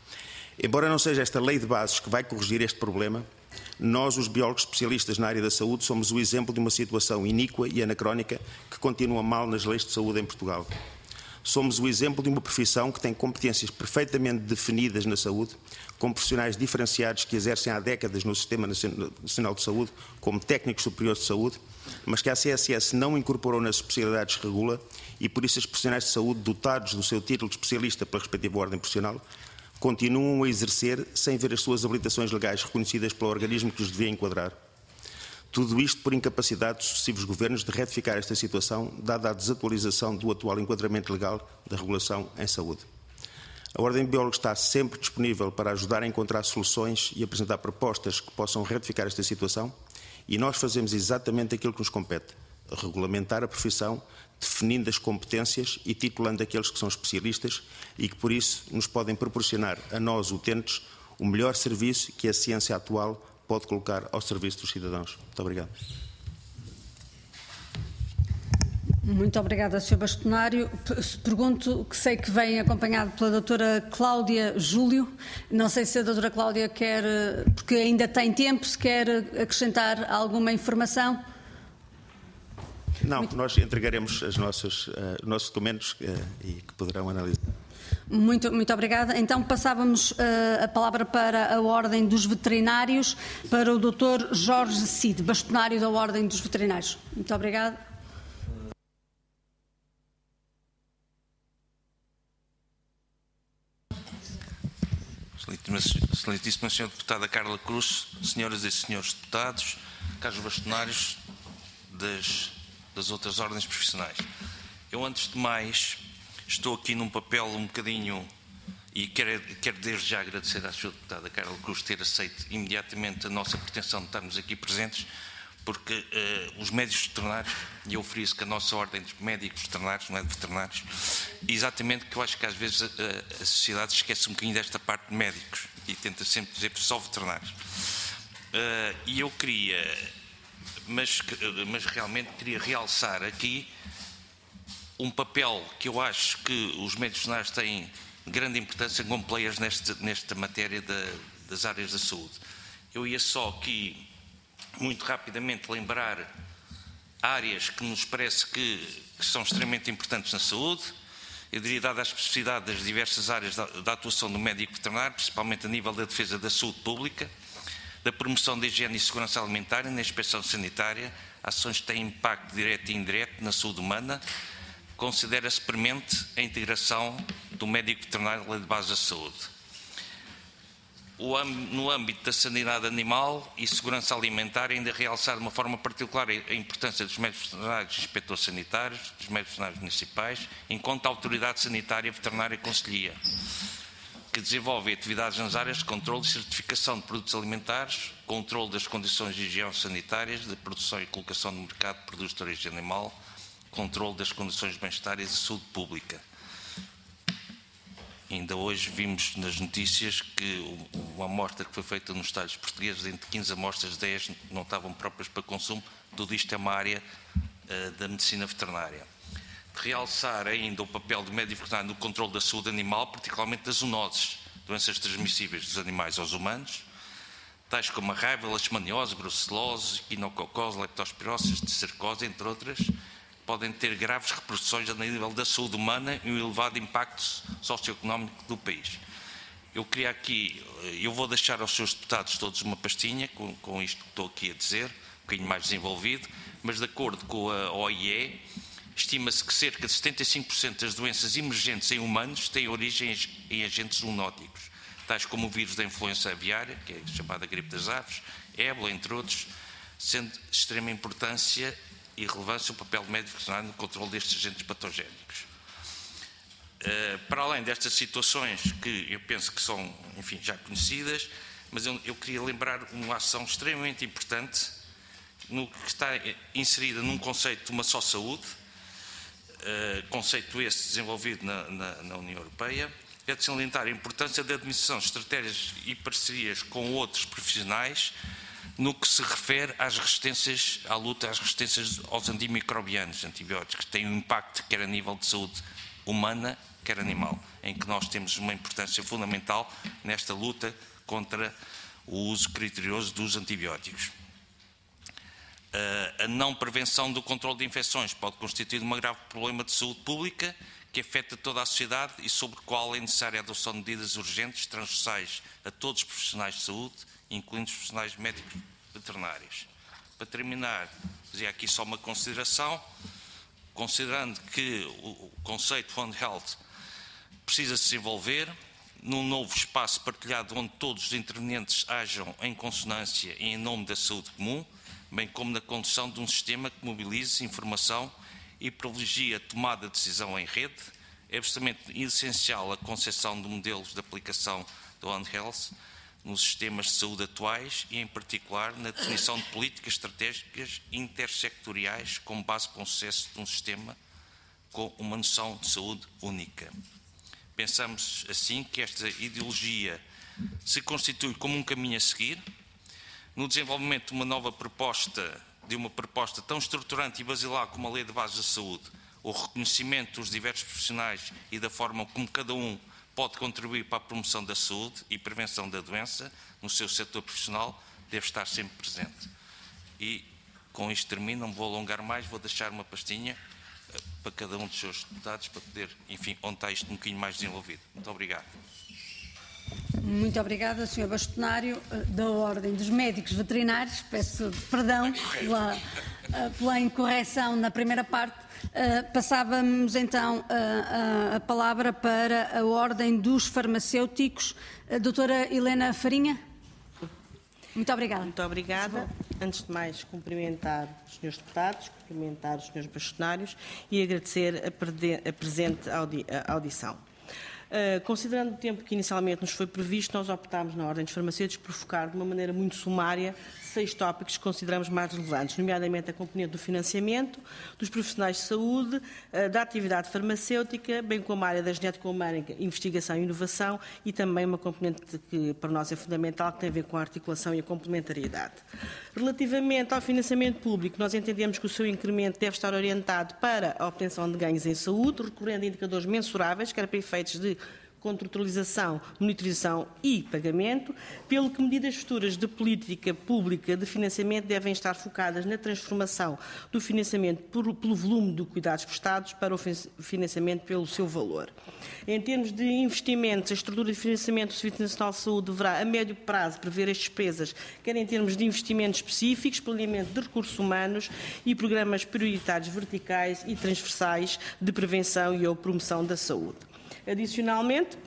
Embora não seja esta lei de bases que vai corrigir este problema, nós, os biólogos especialistas na área da saúde, somos o exemplo de uma situação iníqua e anacrónica que continua mal nas leis de saúde em Portugal. Somos o exemplo de uma profissão que tem competências perfeitamente definidas na saúde, com profissionais diferenciados que exercem há décadas no Sistema Nacional de Saúde como técnicos superiores de saúde, mas que a C S S não incorporou nas especialidades que regula e, por isso, os profissionais de saúde dotados do seu título de especialista pela respectiva ordem profissional continuam a exercer sem ver as suas habilitações legais reconhecidas pelo organismo que os devia enquadrar. Tudo isto por incapacidade dos sucessivos governos de retificar esta situação, dada a desatualização do atual enquadramento legal da regulação em saúde. A Ordem de Biólogos está sempre disponível para ajudar a encontrar soluções e apresentar propostas que possam retificar esta situação, e nós fazemos exatamente aquilo que nos compete: regulamentar a profissão, definindo as competências e titulando aqueles que são especialistas e que, por isso, nos podem proporcionar a nós, utentes, o melhor serviço que a ciência atual pode colocar ao serviço dos cidadãos. Muito obrigado. Muito obrigada, senhor Bastonário. Pergunto, que sei que vem acompanhado pela doutora Cláudia Júlio. Não sei se a doutora Cláudia quer, porque ainda tem tempo, se quer acrescentar alguma informação. Não, Muito... nós entregaremos as nossas, uh, os nossos documentos uh, e que poderão analisar. Muito, muito obrigada. Então passávamos uh, a palavra para a Ordem dos Veterinários, para o doutor Jorge Cid, bastonário da Ordem dos Veterinários. Muito obrigada. Excelentíssima senhora Deputada Carla Cruz, senhoras e senhores deputados, caros bastonários das, das outras ordens profissionais. Eu, antes de mais, estou aqui num papel um bocadinho, e quero, quero desde já agradecer à senhora Deputada Carla Cruz ter aceito imediatamente a nossa pretensão de estarmos aqui presentes, porque uh, os médicos veterinários, e eu oferi-se que a nossa ordem de médicos veterinários, não é de veterinários, exatamente que eu acho que às vezes a, a sociedade esquece um bocadinho desta parte de médicos e tenta sempre dizer só veterinários. Uh, e eu queria, mas, mas realmente queria realçar aqui um papel que eu acho que os médicos veterinários têm grande importância como players neste, nesta matéria da, das áreas da saúde. Eu ia só aqui muito rapidamente lembrar áreas que nos parece que, que são extremamente importantes na saúde. Eu diria, dada a especificidade das diversas áreas da, da atuação do médico veterinário, principalmente a nível da defesa da saúde pública, da promoção da higiene e segurança alimentar e na inspeção sanitária, ações que têm impacto direto e indireto na saúde humana, considera-se premente a integração do médico veterinário na lei de base da saúde. No âmbito da sanidade animal e segurança alimentar, ainda realçar de uma forma particular a importância dos médicos veterinários e inspectores sanitários, dos médicos veterinários municipais, enquanto autoridade sanitária, veterinária e conselhia, que desenvolve atividades nas áreas de controle e certificação de produtos alimentares, controle das condições de higiene sanitárias, de produção e colocação no mercado de produtos de origem animal, controle das condições de bem-estar e de saúde pública. Ainda hoje vimos nas notícias que uma amostra que foi feita nos Estados portugueses, entre quinze amostras, dez não estavam próprias para consumo. Tudo isto é uma área uh, da medicina veterinária. Realçar ainda o papel do médico veterinário no controle da saúde animal, particularmente das zoonoses, doenças transmissíveis dos animais aos humanos, tais como a raiva, leishmaniose, brucelose, quinococose, leptospirose, cercose, entre outras, podem ter graves repercussões a nível da saúde humana e um elevado impacto socioeconómico do país. Eu queria aqui, eu vou deixar aos seus deputados todos uma pastinha com, com isto que estou aqui a dizer, um bocadinho mais desenvolvido, mas de acordo com a O I E, estima-se que cerca de setenta e cinco por cento das doenças emergentes em humanos têm origem em agentes zoonóticos, tais como o vírus da influenza aviária, que é a chamada gripe das aves, ébola, entre outros, sendo de extrema importância e relevância o papel do médico veterinário no controle destes agentes patogénicos. Uh, para além destas situações que eu penso que são, enfim, já conhecidas, mas eu, eu queria lembrar uma ação extremamente importante no que está inserida num conceito de uma só saúde, uh, conceito esse desenvolvido na, na, na União Europeia, é de salientar a importância da administração de estratégias e parcerias com outros profissionais no que se refere às resistências, à luta às resistências aos antimicrobianos, antibióticos, que têm um impacto quer a nível de saúde humana, quer animal, em que nós temos uma importância fundamental nesta luta contra o uso criterioso dos antibióticos. A não prevenção do controle de infecções pode constituir um grave problema de saúde pública que afeta toda a sociedade e sobre o qual é necessária a adoção de medidas urgentes, transversais a todos os profissionais de saúde, incluindo os profissionais médicos veterinários. Para terminar, fazia aqui só uma consideração, considerando que o conceito One Health precisa se desenvolver num novo espaço partilhado onde todos os intervenientes ajam em consonância e em nome da saúde comum, bem como na condução de um sistema que mobilize informação e privilegie a tomada de decisão em rede, é absolutamente essencial a concepção de modelos de aplicação do One Health nos sistemas de saúde atuais e, em particular, na definição de políticas estratégicas intersectoriais com base para o sucesso de um sistema com uma noção de saúde única. Pensamos, assim, que esta ideologia se constitui como um caminho a seguir no desenvolvimento de uma nova proposta, de uma proposta tão estruturante e basilar como a Lei de Bases da Saúde, o reconhecimento dos diversos profissionais e da forma como cada um pode contribuir para a promoção da saúde e prevenção da doença no seu setor profissional, deve estar sempre presente. E com isto termino, não me vou alongar mais, vou deixar uma pastinha para cada um dos seus deputados, para poder, enfim, onde está isto um bocadinho mais desenvolvido. Muito obrigado. Muito obrigada, senhor Bastonário. Da Ordem dos Médicos Veterinários, peço perdão pela, pela incorreção na primeira parte. Passávamos então a, a, a palavra para a Ordem dos Farmacêuticos. A doutora Helena Farinha. Muito obrigada. Muito obrigada. Antes de mais, cumprimentar os senhores deputados, cumprimentar os senhores bastonários e agradecer a, a presente audi, a audição. Uh, considerando o tempo que inicialmente nos foi previsto, nós optámos na Ordem dos Farmacêuticos por focar de uma maneira muito sumária seis tópicos que consideramos mais relevantes, nomeadamente a componente do financiamento, dos profissionais de saúde, uh, da atividade farmacêutica, bem como a área da genética humana, investigação e inovação e também uma componente que para nós é fundamental, que tem a ver com a articulação e a complementariedade. Relativamente ao financiamento público, nós entendemos que o seu incremento deve estar orientado para a obtenção de ganhos em saúde, recorrendo a indicadores mensuráveis, quer para efeitos de controlização, monitorização e pagamento, pelo que medidas futuras de política pública de financiamento devem estar focadas na transformação do financiamento por, pelo volume de cuidados prestados para o financiamento pelo seu valor. Em termos de investimentos, a estrutura de financiamento do Serviço Nacional de Saúde deverá, a médio prazo, prever as despesas, quer em termos de investimentos específicos, planeamento de recursos humanos e programas prioritários verticais e transversais de prevenção e ou promoção da saúde. Adicionalmente,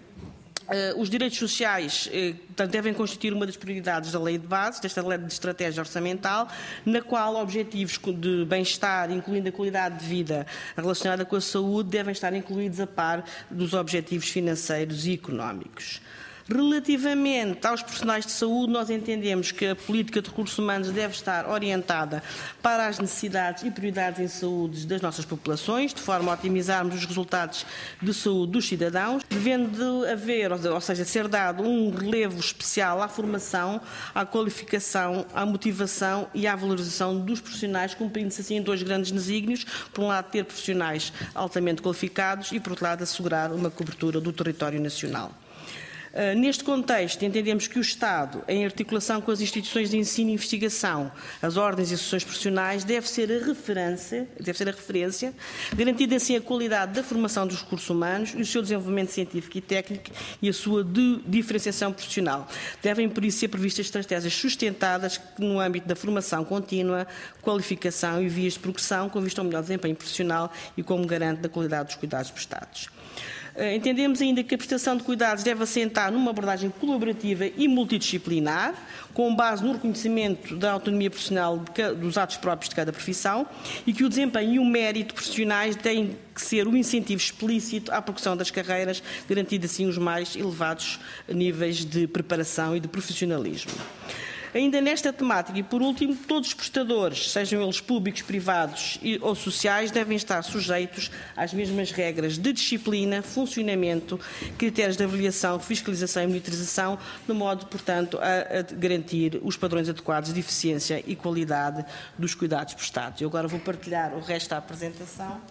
Uh, os direitos sociais uh, portanto, devem constituir uma das prioridades da Lei de Base, desta Lei de Estratégia Orçamental, na qual objetivos de bem-estar, incluindo a qualidade de vida relacionada com a saúde, devem estar incluídos a par dos objetivos financeiros e económicos. Relativamente aos profissionais de saúde, nós entendemos que a política de recursos humanos deve estar orientada para as necessidades e prioridades em saúde das nossas populações, de forma a otimizarmos os resultados de saúde dos cidadãos, devendo haver, ou seja, ser dado um relevo especial à formação, à qualificação, à motivação e à valorização dos profissionais, cumprindo-se assim dois grandes desígnios: por um lado, ter profissionais altamente qualificados e, por outro lado, assegurar uma cobertura do território nacional. Uh, neste contexto, entendemos que o Estado, em articulação com as instituições de ensino e investigação, as ordens e associações profissionais, deve ser a referência, deve ser a referência, garantindo assim a qualidade da formação dos recursos humanos e o seu desenvolvimento científico e técnico e a sua de diferenciação profissional. Devem, por isso, ser previstas estratégias sustentadas no âmbito da formação contínua, qualificação e vias de progressão, com vista ao melhor desempenho profissional e como garante da qualidade dos cuidados prestados. Entendemos ainda que a prestação de cuidados deve assentar numa abordagem colaborativa e multidisciplinar, com base no reconhecimento da autonomia profissional de, dos atos próprios de cada profissão, e que o desempenho e o mérito profissionais têm que ser um incentivo explícito à progressão das carreiras, garantindo assim os mais elevados níveis de preparação e de profissionalismo. Ainda nesta temática, e por último, todos os prestadores, sejam eles públicos, privados e, ou sociais, devem estar sujeitos às mesmas regras de disciplina, funcionamento, critérios de avaliação, fiscalização e monitorização, de modo, portanto, a, a garantir os padrões adequados de eficiência e qualidade dos cuidados prestados. Eu agora vou partilhar o resto da apresentação.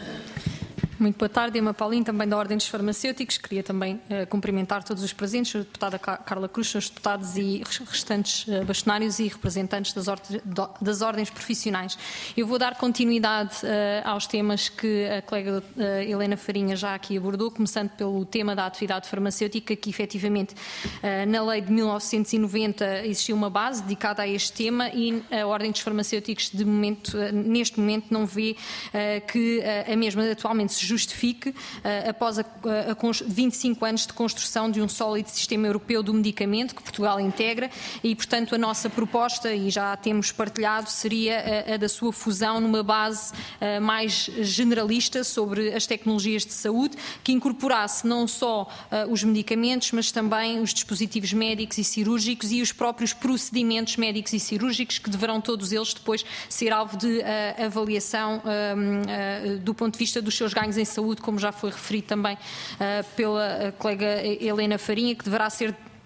Muito boa tarde, Emma Paulino, também da Ordem dos Farmacêuticos. Queria também uh, cumprimentar todos os presentes, a deputada Carla Cruz, os deputados e restantes uh, bastonários e representantes das, or das ordens profissionais. Eu vou dar continuidade uh, aos temas que a colega uh, Helena Farinha já aqui abordou, começando pelo tema da atividade farmacêutica, que efetivamente uh, na lei de mil novecentos e noventa existiu uma base dedicada a este tema e a Ordem dos Farmacêuticos de momento, uh, neste momento não vê uh, que uh, a mesma atualmente se justifique, uh, após a, a, a vinte e cinco anos de construção de um sólido sistema europeu do medicamento, que Portugal integra, e, portanto, a nossa proposta, e já temos partilhado, seria a, a da sua fusão numa base uh, mais generalista sobre as tecnologias de saúde, que incorporasse não só uh, os medicamentos, mas também os dispositivos médicos e cirúrgicos e os próprios procedimentos médicos e cirúrgicos, que deverão todos eles depois ser alvo de uh, avaliação uh, uh, do ponto de vista dos seus ganhos em saúde, como já foi referido também uh, pela colega Helena Farinha, que deverá ser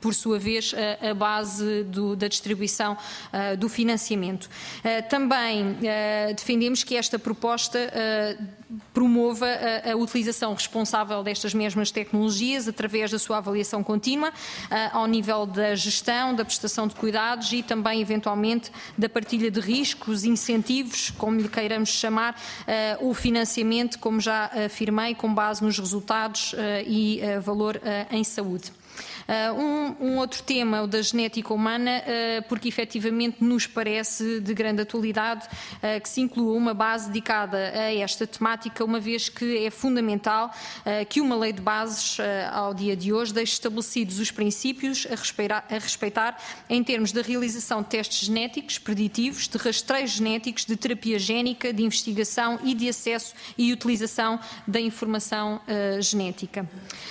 por sua vez, a, a base do, da distribuição uh, do financiamento. Uh, também uh, defendemos que esta proposta uh, promova a, a utilização responsável destas mesmas tecnologias através da sua avaliação contínua, uh, ao nível da gestão, da prestação de cuidados e também, eventualmente, da partilha de riscos, incentivos, como lhe queiramos chamar, uh, o financiamento, como já afirmei, com base nos resultados uh, e uh, valor uh, em saúde. Uh, um, um outro tema, o da genética humana, uh, porque efetivamente nos parece de grande atualidade uh, que se inclua uma base dedicada a esta temática, uma vez que é fundamental uh, que uma lei de bases, uh, ao dia de hoje, deixe estabelecidos os princípios a respeitar, a respeitar em termos da realização de testes genéticos preditivos, de rastreios genéticos, de terapia génica, de investigação e de acesso e utilização da informação uh, genética.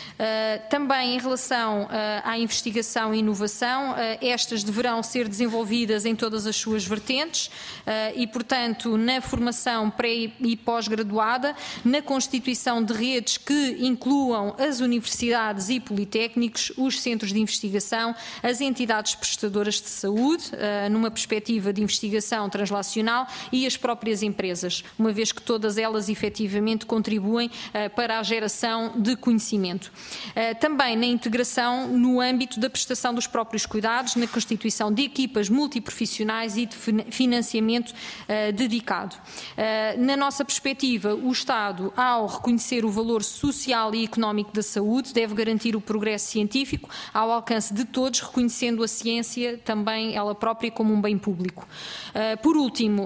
Uh, também em relação uh, à investigação e inovação, estas deverão ser desenvolvidas em todas as suas vertentes e, portanto, na formação pré e pós-graduada, na constituição de redes que incluam as universidades e politécnicos, os centros de investigação, as entidades prestadoras de saúde, numa perspectiva de investigação translacional, e as próprias empresas, uma vez que todas elas efetivamente contribuem para a geração de conhecimento. Também na integração no âmbito da prestação dos próprios cuidados, na constituição de equipas multiprofissionais e de financiamento uh, dedicado. Uh, na nossa perspectiva, o Estado, ao reconhecer o valor social e económico da saúde, deve garantir o progresso científico ao alcance de todos, reconhecendo a ciência também ela própria como um bem público. Uh, por último, uh,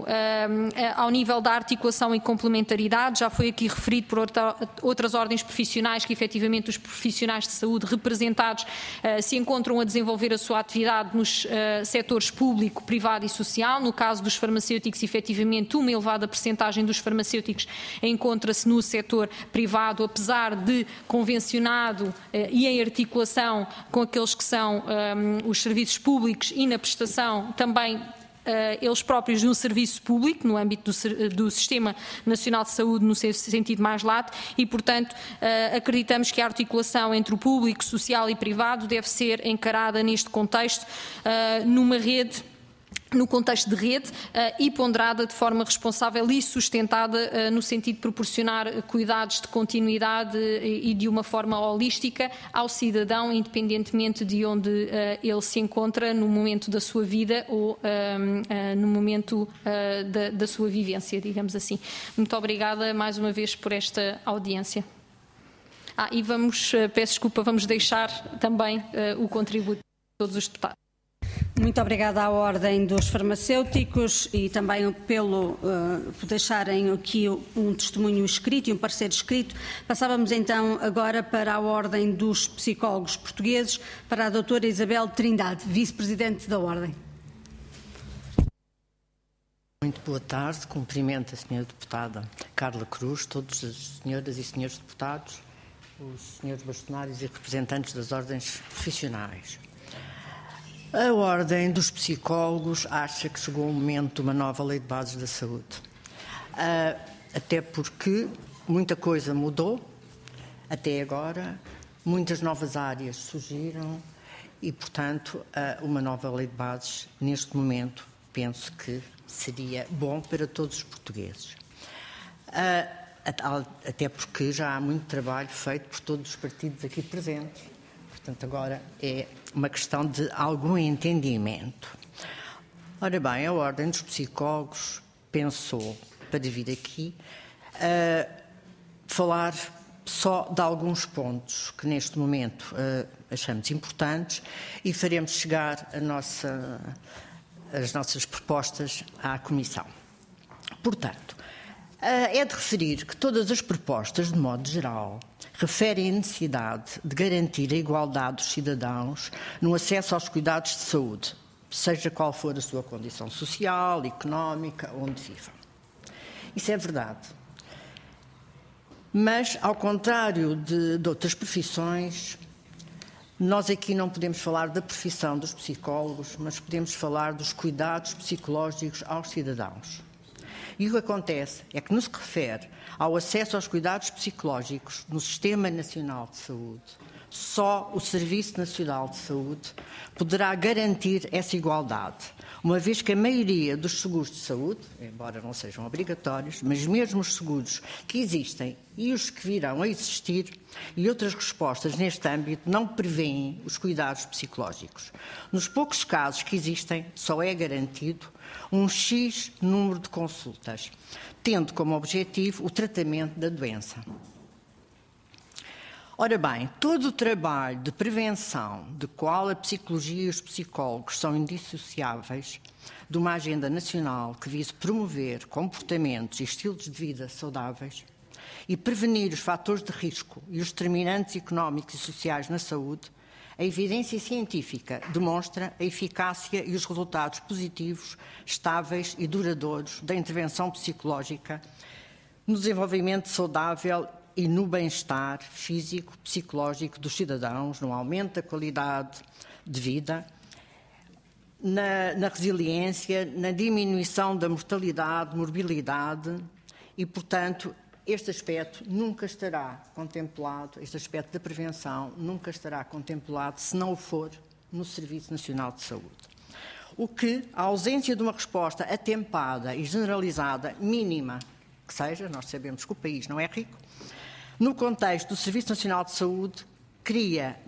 ao nível da articulação e complementaridade, já foi aqui referido por outra, outras ordens profissionais que efetivamente os profissionais de saúde representados Uh, se encontram a desenvolver a sua atividade nos uh, setores público, privado e social. No caso dos farmacêuticos, efetivamente, uma elevada percentagem dos farmacêuticos encontra-se no setor privado, apesar de convencionado uh, e em articulação com aqueles que são um, os serviços públicos e na prestação também Uh, eles próprios no serviço público, no âmbito do, do Sistema Nacional de Saúde, no seu sentido mais lato, e, portanto, uh, acreditamos que a articulação entre o público, social e privado deve ser encarada neste contexto, uh, numa rede, no contexto de rede uh, e ponderada de forma responsável e sustentada uh, no sentido de proporcionar cuidados de continuidade uh, e de uma forma holística ao cidadão, independentemente de onde uh, ele se encontra no momento da sua vida ou uh, uh, no momento uh, da, da sua vivência, digamos assim. Muito obrigada mais uma vez por esta audiência. Ah, e vamos, uh, peço desculpa, vamos deixar também uh, o contributo de todos os deputados. Muito obrigada à Ordem dos Farmacêuticos e também pelo uh, por deixarem aqui um testemunho escrito e um parecer escrito. Passávamos então agora para a Ordem dos Psicólogos Portugueses, para a doutora Isabel Trindade, Vice-Presidente da Ordem. Muito boa tarde, cumprimento a senhora Deputada Carla Cruz, todas as senhoras e senhores deputados, os senhores bastonários e representantes das ordens profissionais. A Ordem dos Psicólogos acha que chegou o momento de uma nova Lei de Bases da Saúde. Uh, até porque muita coisa mudou até agora, muitas novas áreas surgiram e, portanto, uh, uma nova Lei de Bases, neste momento, penso que seria bom para todos os portugueses. Uh, até porque já há muito trabalho feito por todos os partidos aqui presentes. Portanto, agora é uma questão de algum entendimento. Ora bem, a Ordem dos Psicólogos pensou, para vir aqui, uh, falar só de alguns pontos que neste momento uh, achamos importantes e faremos chegar a nossa, as nossas propostas à Comissão. Portanto, é de referir que todas as propostas, de modo geral, referem a necessidade de garantir a igualdade dos cidadãos no acesso aos cuidados de saúde, seja qual for a sua condição social, económica, onde vivam. Isso é verdade. Mas, ao contrário de, de outras profissões, nós aqui não podemos falar da profissão dos psicólogos, mas podemos falar dos cuidados psicológicos aos cidadãos. E o que acontece é que, no que se refere ao acesso aos cuidados psicológicos no Sistema Nacional de Saúde, Só o Serviço Nacional de Saúde poderá garantir essa igualdade, uma vez que a maioria dos seguros de saúde, embora não sejam obrigatórios, mas mesmo os seguros que existem e os que virão a existir e outras respostas neste âmbito não prevêem os cuidados psicológicos. Nos poucos casos que existem, só é garantido um X número de consultas, tendo como objetivo o tratamento da doença. Ora bem, todo o trabalho de prevenção, de qual a psicologia e os psicólogos são indissociáveis, de uma agenda nacional que vise promover comportamentos e estilos de vida saudáveis e prevenir os fatores de risco e os determinantes económicos e sociais na saúde, a evidência científica demonstra a eficácia e os resultados positivos, estáveis e duradouros da intervenção psicológica no desenvolvimento saudável e no bem-estar físico, psicológico dos cidadãos, no aumento da qualidade de vida, na, na resiliência, na diminuição da mortalidade, morbilidade e, portanto, este aspecto nunca estará contemplado, este aspecto da prevenção nunca estará contemplado se não o for no Serviço Nacional de Saúde. O que, a ausência de uma resposta atempada e generalizada, mínima que seja, nós sabemos que o país não é rico, no contexto do Serviço Nacional de Saúde, cria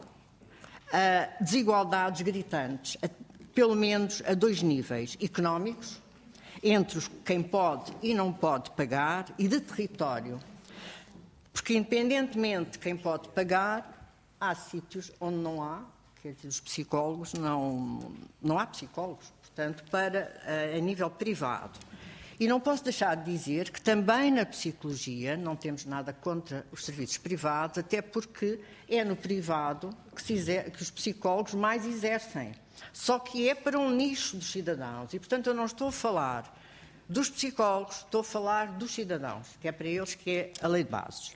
uh, desigualdades gritantes, a, pelo menos a dois níveis, económicos, entre os, quem pode e não pode pagar, e de território. Porque, independentemente de quem pode pagar, há sítios onde não há, quer dizer, os psicólogos, não, não há psicólogos, portanto, para, uh, a nível privado. E não posso deixar de dizer que também na psicologia não temos nada contra os serviços privados, até porque é no privado que, se exer- que os psicólogos mais exercem. Só que é para um nicho dos cidadãos. E, portanto, eu não estou a falar dos psicólogos, estou a falar dos cidadãos, que é para eles que é a lei de bases.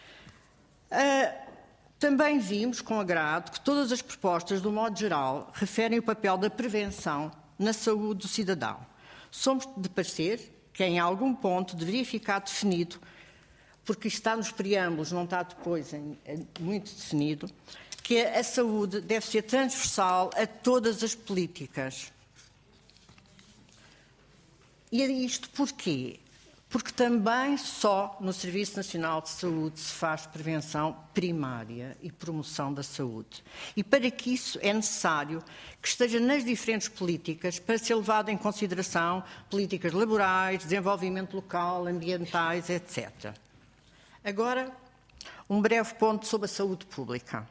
Uh, também vimos com agrado que todas as propostas, do modo geral, referem o papel da prevenção na saúde do cidadão. Somos de parecer que em algum ponto deveria ficar definido, porque está nos preâmbulos, não está depois em, em, muito definido, que a, a saúde deve ser transversal a todas as políticas. E isto porquê? Porque também só no Serviço Nacional de Saúde se faz prevenção primária e promoção da saúde. E para que isso é necessário que esteja nas diferentes políticas para ser levado em consideração políticas laborais, desenvolvimento local, ambientais, etcétera. Agora, um breve ponto sobre a saúde pública.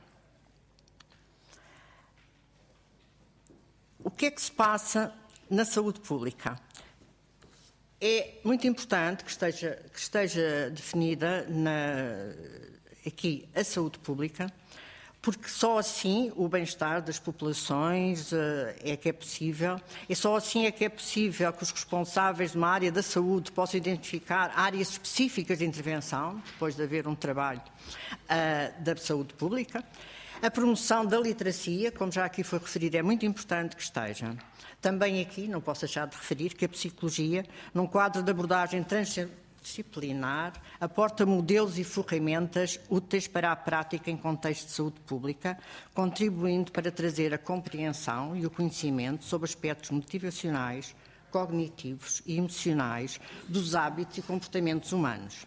O que é que se passa na saúde pública? É muito importante que esteja, que esteja definida na, aqui a saúde pública, porque só assim o bem-estar das populações uh, é que é possível, e só assim é que é possível que os responsáveis de uma área da saúde possam identificar áreas específicas de intervenção, depois de haver um trabalho uh, da saúde pública. A promoção da literacia, como já aqui foi referido, é muito importante que esteja. Também aqui, não posso deixar de referir que a psicologia, num quadro de abordagem transdisciplinar, aporta modelos e ferramentas úteis para a prática em contexto de saúde pública, contribuindo para trazer a compreensão e o conhecimento sobre aspectos motivacionais, cognitivos e emocionais dos hábitos e comportamentos humanos.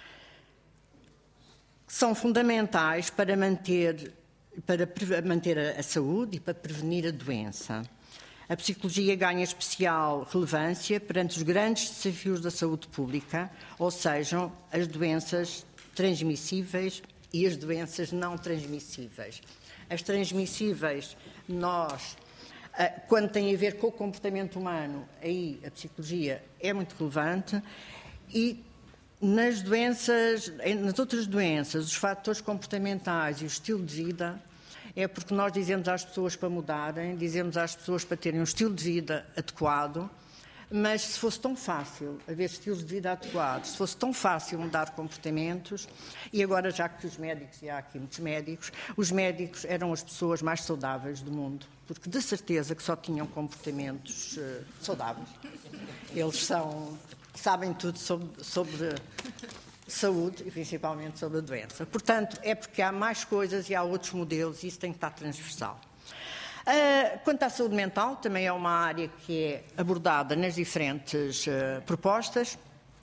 São fundamentais para manter, para manter a saúde e para prevenir a doença. A psicologia ganha especial relevância perante os grandes desafios da saúde pública, ou sejam, as doenças transmissíveis e as doenças não transmissíveis. As transmissíveis, nós, quando tem a ver com o comportamento humano, aí a psicologia é muito relevante, e nas doenças, nas outras doenças, os fatores comportamentais e o estilo de vida, é porque nós dizemos às pessoas para mudarem, dizemos às pessoas para terem um estilo de vida adequado, mas se fosse tão fácil haver estilos de vida adequados, se fosse tão fácil mudar comportamentos, e agora já que os médicos, e há aqui muitos médicos, os médicos eram as pessoas mais saudáveis do mundo, porque de certeza que só tinham comportamentos uh, saudáveis. Eles são, sabem tudo sobre, sobre saúde e principalmente sobre a doença. Portanto, é porque há mais coisas e há outros modelos e isso tem que estar transversal. Uh, quanto à saúde mental, também é uma área que é abordada nas diferentes uh, propostas.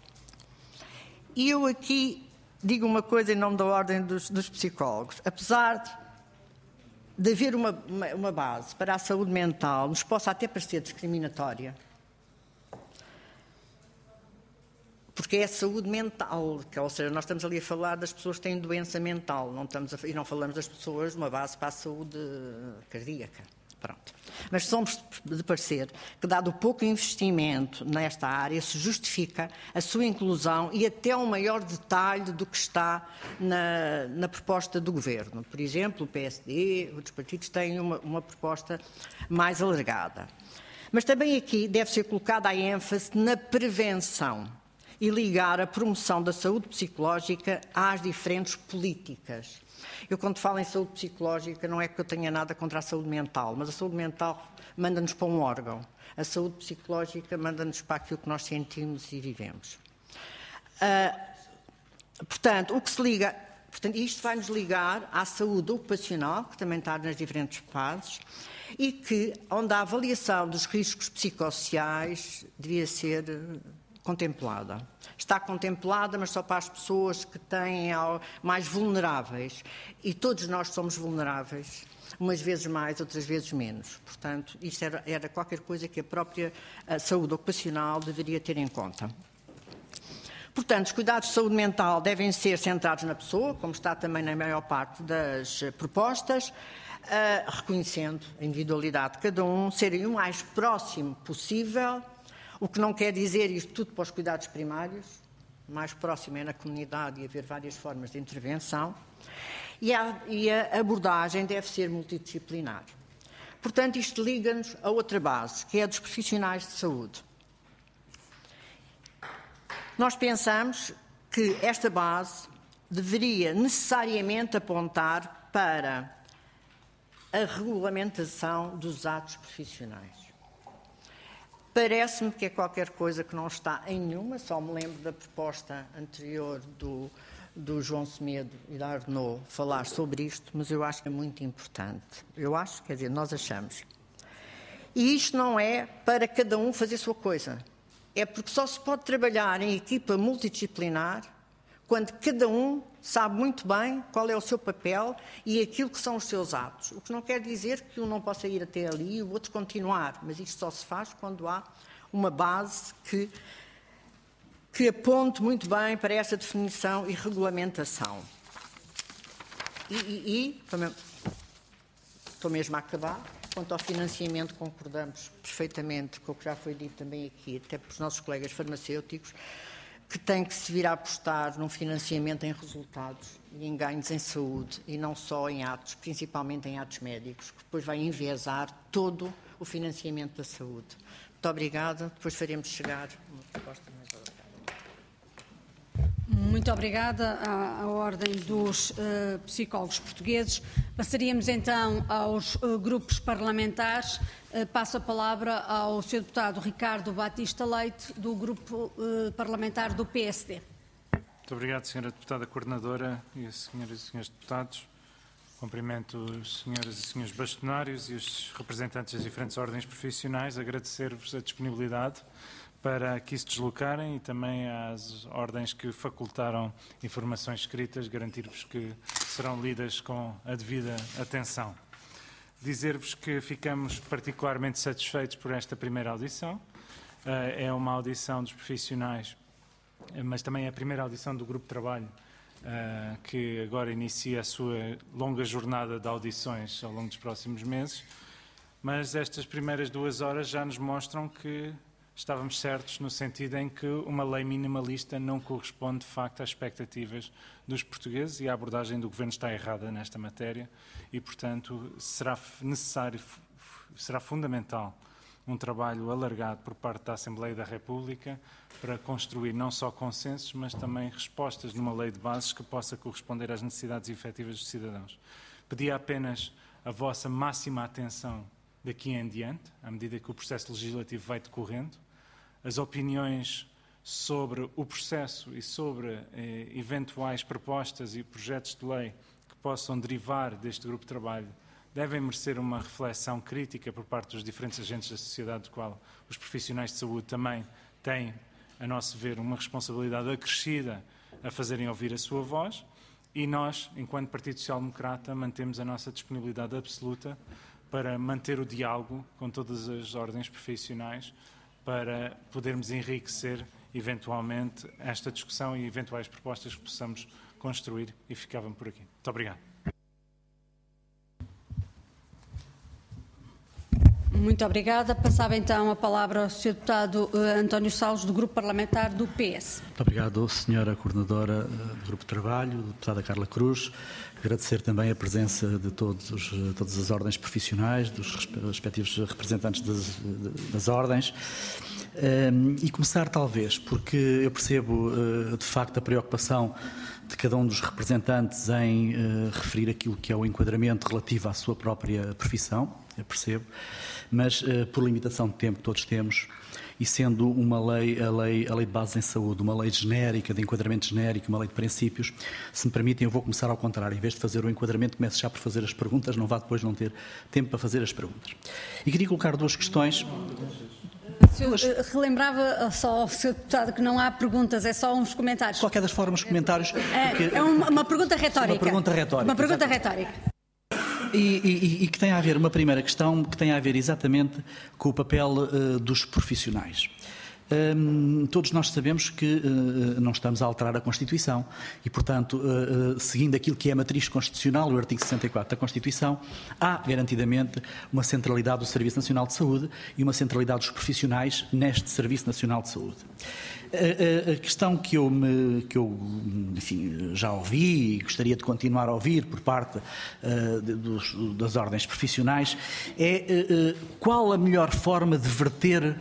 E eu aqui digo uma coisa em nome da Ordem dos, dos Psicólogos. Apesar de, de haver uma, uma, uma base para a saúde mental, nos possa até parecer discriminatória, porque é a saúde mental, que, ou seja, nós estamos ali a falar das pessoas que têm doença mental, não estamos a, e não falamos das pessoas de uma base para a saúde cardíaca. Pronto. Mas somos de parecer que, dado o pouco investimento nesta área, se justifica a sua inclusão e até um maior detalhe do que está na, na proposta do Governo. Por exemplo, o P S D, outros partidos têm uma, uma proposta mais alargada. Mas também aqui deve ser colocada a ênfase na prevenção e ligar a promoção da saúde psicológica às diferentes políticas. Eu, quando falo em saúde psicológica, não é que eu tenha nada contra a saúde mental, mas a saúde mental manda-nos para um órgão. A saúde psicológica manda-nos para aquilo que nós sentimos e vivemos. Uh, portanto, o que se liga... Portanto, isto vai nos ligar à saúde ocupacional, que também está nas diferentes fases, e que, onde a avaliação dos riscos psicossociais devia ser contemplada. Está contemplada, mas só para as pessoas que têm mais vulneráveis. E todos nós somos vulneráveis, umas vezes mais, outras vezes menos. Portanto, isto era, era qualquer coisa que a própria a saúde ocupacional deveria ter em conta. Portanto, os cuidados de saúde mental devem ser centrados na pessoa, como está também na maior parte das propostas, uh, reconhecendo a individualidade de cada um, serem o mais próximo possível. O que não quer dizer isto tudo para os cuidados primários, mais próximo é na comunidade e haver várias formas de intervenção, e a, e a abordagem deve ser multidisciplinar. Portanto, isto liga-nos a outra base, que é a dos profissionais de saúde. Nós pensamos que esta base deveria necessariamente apontar para a regulamentação dos atos profissionais. Parece-me que é qualquer coisa que não está em nenhuma, só me lembro da proposta anterior do, do João Semedo e da Arnaud falar sobre isto, mas eu acho que é muito importante. Eu acho, quer dizer, nós achamos. E isto não é para cada um fazer a sua coisa. É porque só se pode trabalhar em equipa multidisciplinar quando cada um sabe muito bem qual é o seu papel e aquilo que são os seus atos. O que não quer dizer que um não possa ir até ali e o outro continuar, mas isto só se faz quando há uma base que, que aponte muito bem para essa definição e regulamentação. E, e, e também, estou mesmo a acabar, quanto ao financiamento concordamos perfeitamente com o que já foi dito também aqui, até pelos nossos colegas farmacêuticos, que tem que se vir a apostar num financiamento em resultados e em ganhos em saúde e não só em atos, principalmente em atos médicos, que depois vai enviesar todo o financiamento da saúde. Muito obrigada. Depois faremos chegar uma proposta mais alargada. Muito obrigada à, à Ordem dos uh, Psicólogos Portugueses. Passaríamos então aos uh, grupos parlamentares. Uh, passo a palavra ao senhor Deputado Ricardo Batista Leite, do Grupo uh, Parlamentar do P S D. Muito obrigado, senhora Deputada Coordenadora e as senhoras e senhores deputados. Cumprimento os senhoras e senhores bastonários e os representantes das diferentes ordens profissionais. Agradecer-vos a disponibilidade para aqui se deslocarem e também às ordens que facultaram informações escritas, garantir-vos que serão lidas com a devida atenção. Dizer-vos que ficamos particularmente satisfeitos por esta primeira audição. É uma audição dos profissionais, mas também é a primeira audição do Grupo de Trabalho, que agora inicia a sua longa jornada de audições ao longo dos próximos meses. Mas estas primeiras duas horas já nos mostram que estávamos certos no sentido em que uma lei minimalista não corresponde, de facto, às expectativas dos portugueses e a abordagem do Governo está errada nesta matéria e, portanto, será necessário, será fundamental um trabalho alargado por parte da Assembleia da República para construir não só consensos, mas também respostas numa lei de bases que possa corresponder às necessidades efetivas dos cidadãos. Pedia apenas a vossa máxima atenção daqui em diante, à medida que o processo legislativo vai decorrendo. As opiniões sobre o processo e sobre eh, eventuais propostas e projetos de lei que possam derivar deste grupo de trabalho devem merecer uma reflexão crítica por parte dos diferentes agentes da sociedade, do qual os profissionais de saúde também têm, a nosso ver, uma responsabilidade acrescida a fazerem ouvir a sua voz, e nós, enquanto Partido Social Democrata, mantemos a nossa disponibilidade absoluta para manter o diálogo com todas as ordens profissionais, para podermos enriquecer eventualmente esta discussão e eventuais propostas que possamos construir, e ficavam por aqui. Muito obrigado. Muito obrigada. Passava então a palavra ao senhor Deputado uh, António Salles, do Grupo Parlamentar do P S. Muito obrigado, senhora Coordenadora do Grupo de Trabalho, Deputada Carla Cruz. Agradecer também a presença de todos os, todas as ordens profissionais, dos respectivos representantes das, das ordens. Um, e começar talvez, porque eu percebo uh, de facto a preocupação de cada um dos representantes em uh, referir aquilo que é o enquadramento relativo à sua própria profissão, eu percebo, mas uh, por limitação de tempo que todos temos, e sendo uma lei, a lei, a lei de base em saúde, uma lei genérica, de enquadramento genérico, uma lei de princípios, se me permitem, eu vou começar ao contrário. Em vez de fazer o enquadramento, começo já por fazer as perguntas, não vá depois não ter tempo para fazer as perguntas. E queria colocar duas questões. Eu relembrava só ao senhor Deputado que não há perguntas, é só uns comentários. De qualquer das formas, comentários... É, é uma, uma pergunta retórica. Uma pergunta retórica. Uma pergunta retórica. E, e, e que tem a ver, uma primeira questão, que tem a ver exatamente com o papel uh, dos profissionais. Um, todos nós sabemos que uh, não estamos a alterar a Constituição e, portanto, uh, uh, seguindo aquilo que é a matriz constitucional, o artigo sessenta e quatro da Constituição, há garantidamente uma centralidade do Serviço Nacional de Saúde e uma centralidade dos profissionais neste Serviço Nacional de Saúde. A, a, a questão que eu, me, que eu enfim, já ouvi e gostaria de continuar a ouvir por parte uh, de, dos, das ordens profissionais é uh, uh, qual a melhor forma de verter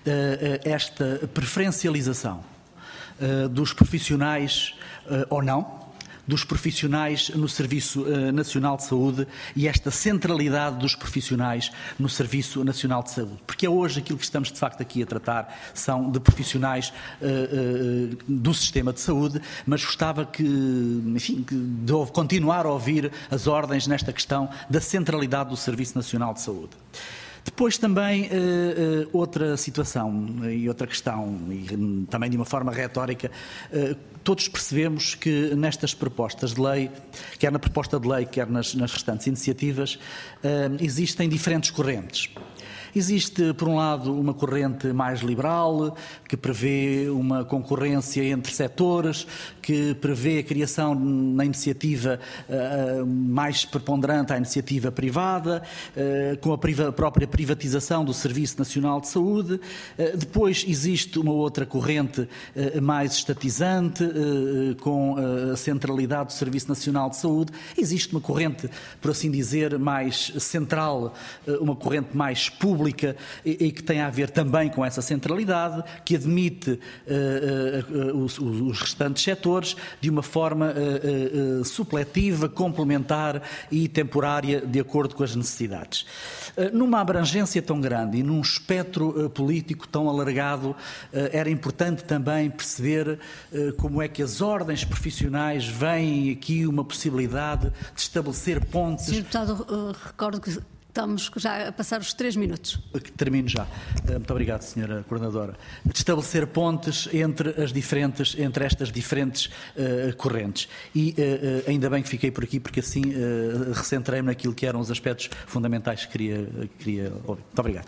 esta preferencialização dos profissionais ou não, dos profissionais no Serviço Nacional de Saúde e esta centralidade dos profissionais no Serviço Nacional de Saúde. Porque é hoje aquilo que estamos de facto aqui a tratar são de profissionais uh, uh, do sistema de saúde, mas gostava que, enfim, de continuar a ouvir as ordens nesta questão da centralidade do Serviço Nacional de Saúde. Depois também uh, uh, outra situação e outra questão, e também de uma forma retórica, uh, todos percebemos que nestas propostas de lei, quer na proposta de lei, quer nas, nas restantes iniciativas, uh, existem diferentes correntes. Existe, por um lado, uma corrente mais liberal, que prevê uma concorrência entre setores, que prevê a criação na iniciativa uh, mais preponderante à iniciativa privada, uh, com a priva- própria privatização do Serviço Nacional de Saúde. Uh, depois existe uma outra corrente uh, mais estatizante, uh, com a centralidade do Serviço Nacional de Saúde. Existe uma corrente, por assim dizer, mais central, uh, uma corrente mais pública, E, e que tem a ver também com essa centralidade, que admite uh, uh, uh, os, os restantes setores de uma forma uh, uh, supletiva, complementar e temporária, de acordo com as necessidades. Uh, numa abrangência tão grande e num espectro uh, político tão alargado, uh, era importante também perceber uh, como é que as ordens profissionais veem aqui uma possibilidade de estabelecer pontes. senhor Deputado, uh, recordo que estamos já a passar os três minutos. Termino já. Muito obrigado, senhora Coordenadora. De estabelecer pontes entre as diferentes, entre estas diferentes uh, correntes. E uh, ainda bem que fiquei por aqui, porque assim uh, recentrei-me naquilo que eram os aspectos fundamentais que queria, queria ouvir. Muito obrigado.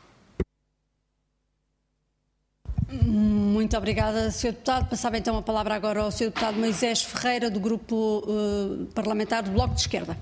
Muito obrigada, senhor Deputado. Passava então a palavra agora ao senhor Deputado Moisés Ferreira, do Grupo uh, Parlamentar do Bloco de Esquerda.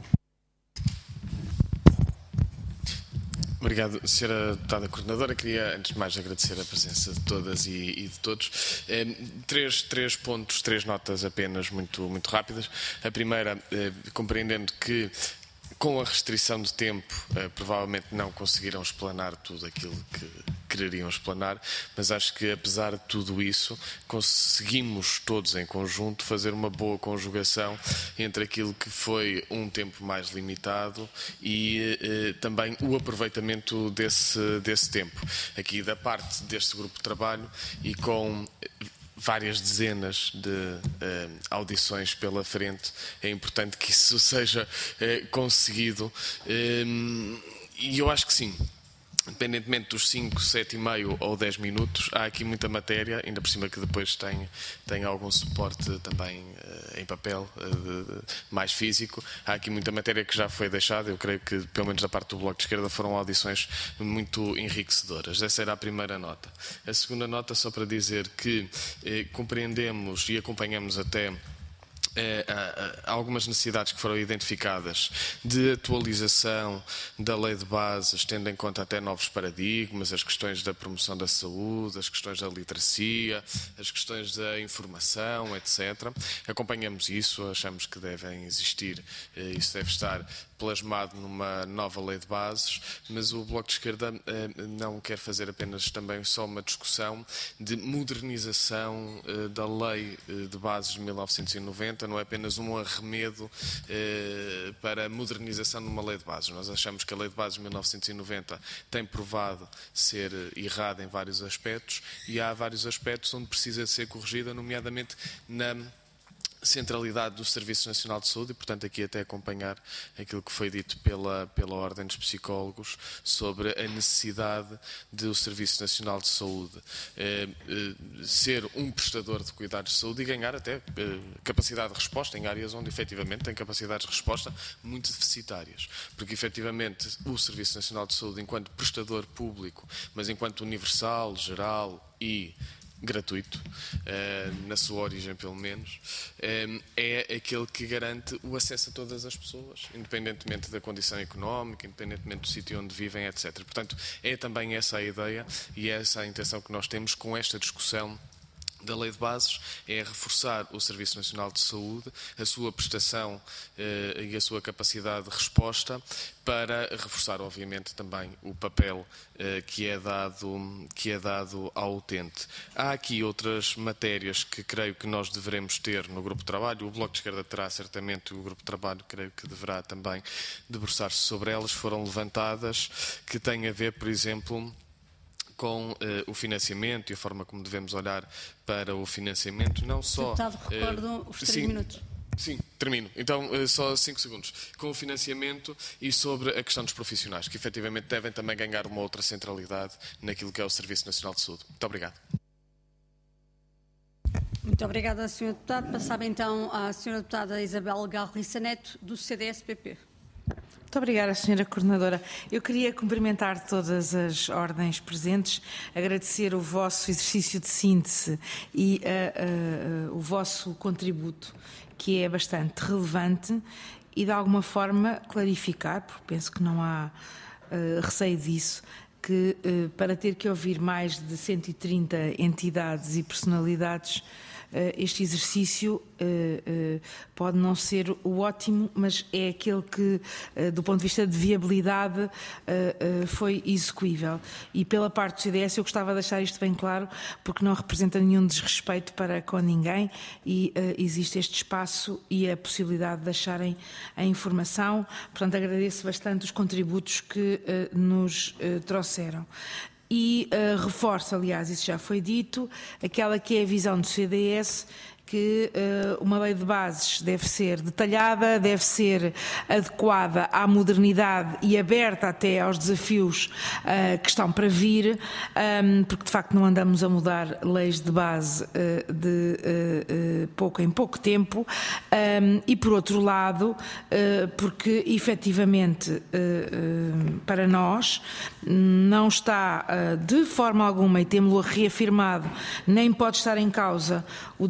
Obrigado, senhora Deputada Coordenadora. Queria, antes de mais, agradecer a presença de todas e, e de todos. Eh, três, três pontos, três notas apenas muito, muito rápidas. A primeira, eh, compreendendo que, com a restrição de tempo, eh, provavelmente não conseguiram explanar tudo aquilo que quereriam explanar, mas acho que apesar de tudo isso conseguimos todos em conjunto fazer uma boa conjugação entre aquilo que foi um tempo mais limitado e eh, também o aproveitamento desse, desse tempo. Aqui da parte deste grupo de trabalho e com várias dezenas de eh, audições pela frente, é importante que isso seja eh, conseguido. Eh, e eu acho que sim. Independentemente dos cinco, sete e meio ou dez minutos, há aqui muita matéria, ainda por cima que depois tem, tem algum suporte também uh, em papel, uh, mais físico. Há aqui muita matéria que já foi deixada. Eu creio que, pelo menos da parte do Bloco de Esquerda, foram audições muito enriquecedoras. Essa era a primeira nota. A segunda nota, só para dizer que eh, compreendemos e acompanhamos até há algumas necessidades que foram identificadas de atualização da lei de bases, tendo em conta até novos paradigmas, as questões da promoção da saúde, as questões da literacia, as questões da informação, etcétera. Acompanhamos isso, achamos que devem existir, isso deve estar plasmado numa nova lei de bases, mas o Bloco de Esquerda eh, não quer fazer apenas também só uma discussão de modernização eh, da lei eh, de bases de mil novecentos e noventa, não é apenas um arremedo eh, para a modernização de uma lei de bases. Nós achamos que a lei de bases de mil novecentos e noventa tem provado ser errada em vários aspectos e há vários aspectos onde precisa ser corrigida, nomeadamente na centralidade do Serviço Nacional de Saúde e, portanto, aqui até acompanhar aquilo que foi dito pela, pela Ordem dos Psicólogos sobre a necessidade do Serviço Nacional de Saúde eh, eh, ser um prestador de cuidados de saúde e ganhar até eh, capacidade de resposta em áreas onde, efetivamente, tem capacidades de resposta muito deficitárias. Porque, efetivamente, o Serviço Nacional de Saúde, enquanto prestador público, mas enquanto universal, geral e gratuito, na sua origem pelo menos, é aquele que garante o acesso a todas as pessoas, independentemente da condição económica, independentemente do sítio onde vivem, etcétera. Portanto, é também essa a ideia e é essa a intenção que nós temos com esta discussão da Lei de Bases, é reforçar o Serviço Nacional de Saúde, a sua prestação eh, e a sua capacidade de resposta, para reforçar, obviamente, também o papel eh, que, é dado, que é dado ao utente. Há aqui outras matérias que creio que nós devemos ter no Grupo de Trabalho. O Bloco de Esquerda terá certamente, o Grupo de Trabalho creio que deverá também debruçar-se sobre elas. Foram levantadas, que têm a ver, por exemplo, com uh, o financiamento e a forma como devemos olhar para o financiamento, não só... Deputado, recordo uh, os três sim, minutos. Sim, termino. Então, uh, só cinco segundos. Com o financiamento e sobre a questão dos profissionais, que efetivamente devem também ganhar uma outra centralidade naquilo que é o Serviço Nacional de Saúde. Muito obrigado. Muito obrigada, senhor Deputado. Passava então à senhora Deputada Isabel Galriça Neto, do C D S P P. Muito obrigada, senhora Coordenadora. Eu queria cumprimentar todas as ordens presentes, agradecer o vosso exercício de síntese e uh, uh, uh, o vosso contributo, que é bastante relevante, e de alguma forma clarificar, porque penso que não há uh, receio disso, que uh, para ter que ouvir mais de cento e trinta entidades e personalidades, este exercício pode não ser o ótimo, mas é aquele que, do ponto de vista de viabilidade, foi execuível. E pela parte do C D S eu gostava de deixar isto bem claro, porque não representa nenhum desrespeito para com ninguém e existe este espaço e a possibilidade de acharem a informação. Portanto, agradeço bastante os contributos que nos trouxeram. E uh, reforço, aliás, isso já foi dito, aquela que é a visão do C D S, que uh, uma lei de bases deve ser detalhada, deve ser adequada à modernidade e aberta até aos desafios uh, que estão para vir, um, porque de facto não andamos a mudar leis de base uh, de uh, uh, pouco em pouco tempo, um, e por outro lado, uh, porque efetivamente uh, uh, para nós não está uh, de forma alguma, e temos-lo reafirmado, nem pode estar em causa o direito à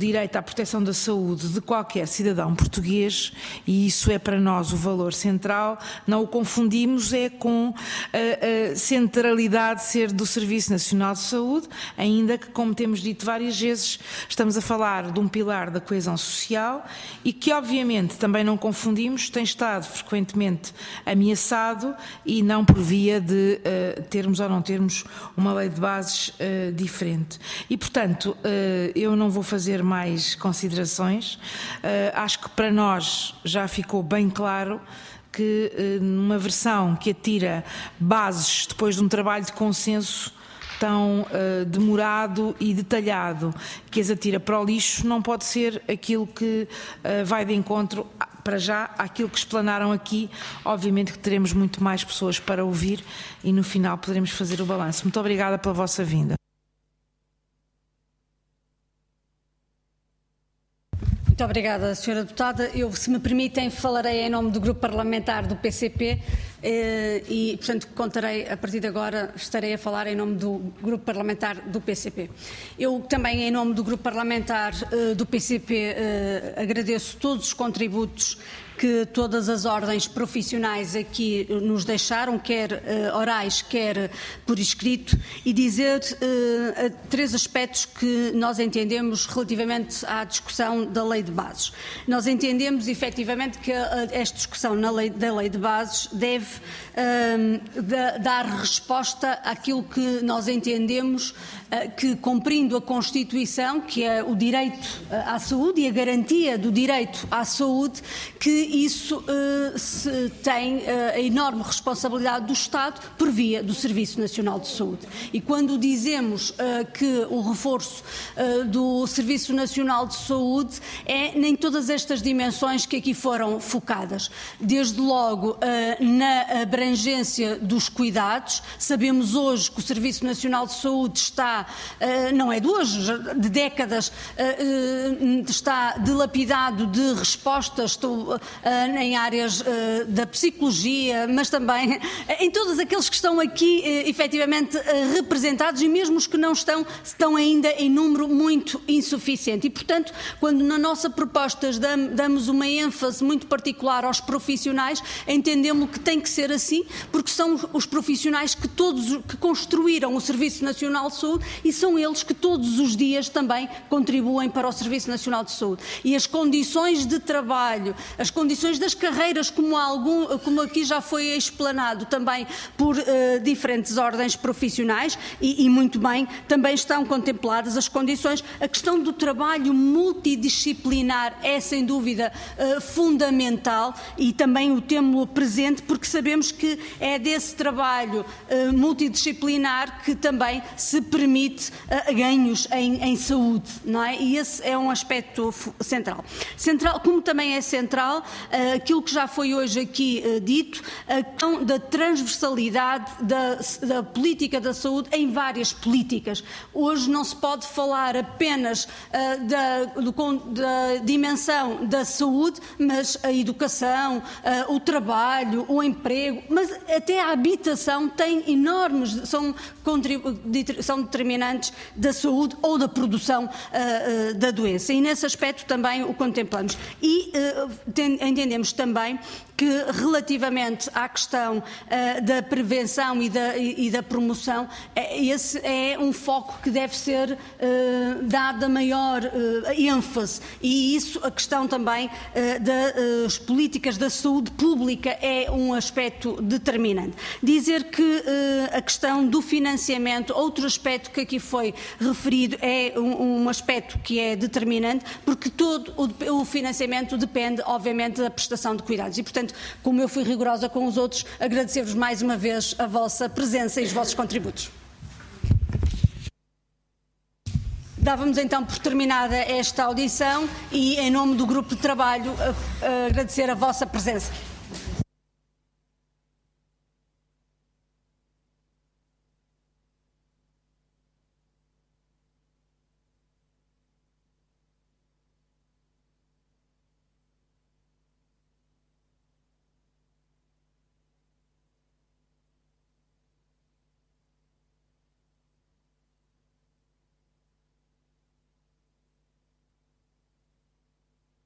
proteção da saúde de qualquer cidadão português, e isso é para nós o valor central. Não o confundimos é com a, a centralidade ser do Serviço Nacional de Saúde, ainda que, como temos dito várias vezes, estamos a falar de um pilar da coesão social e que, obviamente, também não confundimos, tem estado frequentemente ameaçado e não por via de uh, termos ou não termos uma lei de bases uh, diferente. E, portanto, uh, eu não vou fazer mais considerações. Uh, acho que para nós já ficou bem claro que uh, numa versão que atira bases depois de um trabalho de consenso tão uh, demorado e detalhado, que as atira para o lixo, não pode ser aquilo que uh, vai de encontro, para já, àquilo que explanaram aqui. Obviamente que teremos muito mais pessoas para ouvir e no final poderemos fazer o balanço. Muito obrigada pela vossa vinda. Muito obrigada, senhora Deputada. Eu, se me permitem, falarei em nome do Grupo Parlamentar do P C P eh, e, portanto, contarei, a partir de agora, estarei a falar em nome do Grupo Parlamentar do P C P. Eu também, em nome do Grupo Parlamentar eh, do P C P, eh, agradeço todos os contributos que todas as ordens profissionais aqui nos deixaram, quer uh, orais, quer por escrito, e dizer uh, três aspectos que nós entendemos relativamente à discussão da Lei de Bases. Nós entendemos, efetivamente, que a, esta discussão na lei, da Lei de Bases deve uh, da, dar resposta àquilo que nós entendemos uh, que, cumprindo a Constituição, que é o direito uh, à saúde e a garantia do direito à saúde, que isso uh, se tem uh, a enorme responsabilidade do Estado por via do Serviço Nacional de Saúde. E quando dizemos uh, que o reforço uh, do Serviço Nacional de Saúde é nem todas estas dimensões que aqui foram focadas. Desde logo uh, na abrangência dos cuidados, sabemos hoje que o Serviço Nacional de Saúde está, uh, não é de hoje, de décadas, uh, uh, está dilapidado de respostas, estou, uh, em áreas uh, da psicologia, mas também uh, em todos aqueles que estão aqui uh, efetivamente uh, representados, e mesmo os que não estão, estão ainda em número muito insuficiente. E, portanto, quando na nossa proposta damos uma ênfase muito particular aos profissionais, entendemos que tem que ser assim, porque são os profissionais que todos que construíram o Serviço Nacional de Saúde e são eles que todos os dias também contribuem para o Serviço Nacional de Saúde. E as condições de trabalho, as condições das carreiras, como, algum, como aqui já foi explanado também por uh, diferentes ordens profissionais, e, e muito bem, também estão contempladas as condições. A questão do trabalho multidisciplinar é, sem dúvida, uh, fundamental, e também o temos presente, porque sabemos que é desse trabalho uh, multidisciplinar que também se permite uh, ganhos em, em saúde, não é? E esse é um aspecto central. Central, como também é central uh, aquilo que já foi hoje aqui uh, dito, a questão da transversalidade da, da política da saúde em várias políticas. Hoje não se pode falar apenas uh, da, do, da dimensão da saúde, mas a educação, uh, o trabalho, o emprego, mas até a habitação tem enormes, são, são determinantes da saúde ou da produção uh, uh, da doença. E nesse aspecto também o contemplamos. E uh, ten, entendemos também que, relativamente à questão uh, da prevenção e da, e, e da promoção, é, esse é um foco que deve ser uh, dado a maior uh, ênfase, e isso, a questão também uh, das uh, políticas da saúde pública é um aspecto determinante. Dizer que uh, a questão do financiamento, outro aspecto que aqui foi referido, é um, um aspecto que é determinante, porque todo o, o financiamento depende, obviamente, da prestação de cuidados. E, portanto, como eu fui rigorosa com os outros, agradecer-vos mais uma vez a vossa presença e os vossos contributos. Dávamos então por terminada esta audição e, em nome do Grupo de Trabalho, agradecer a vossa presença.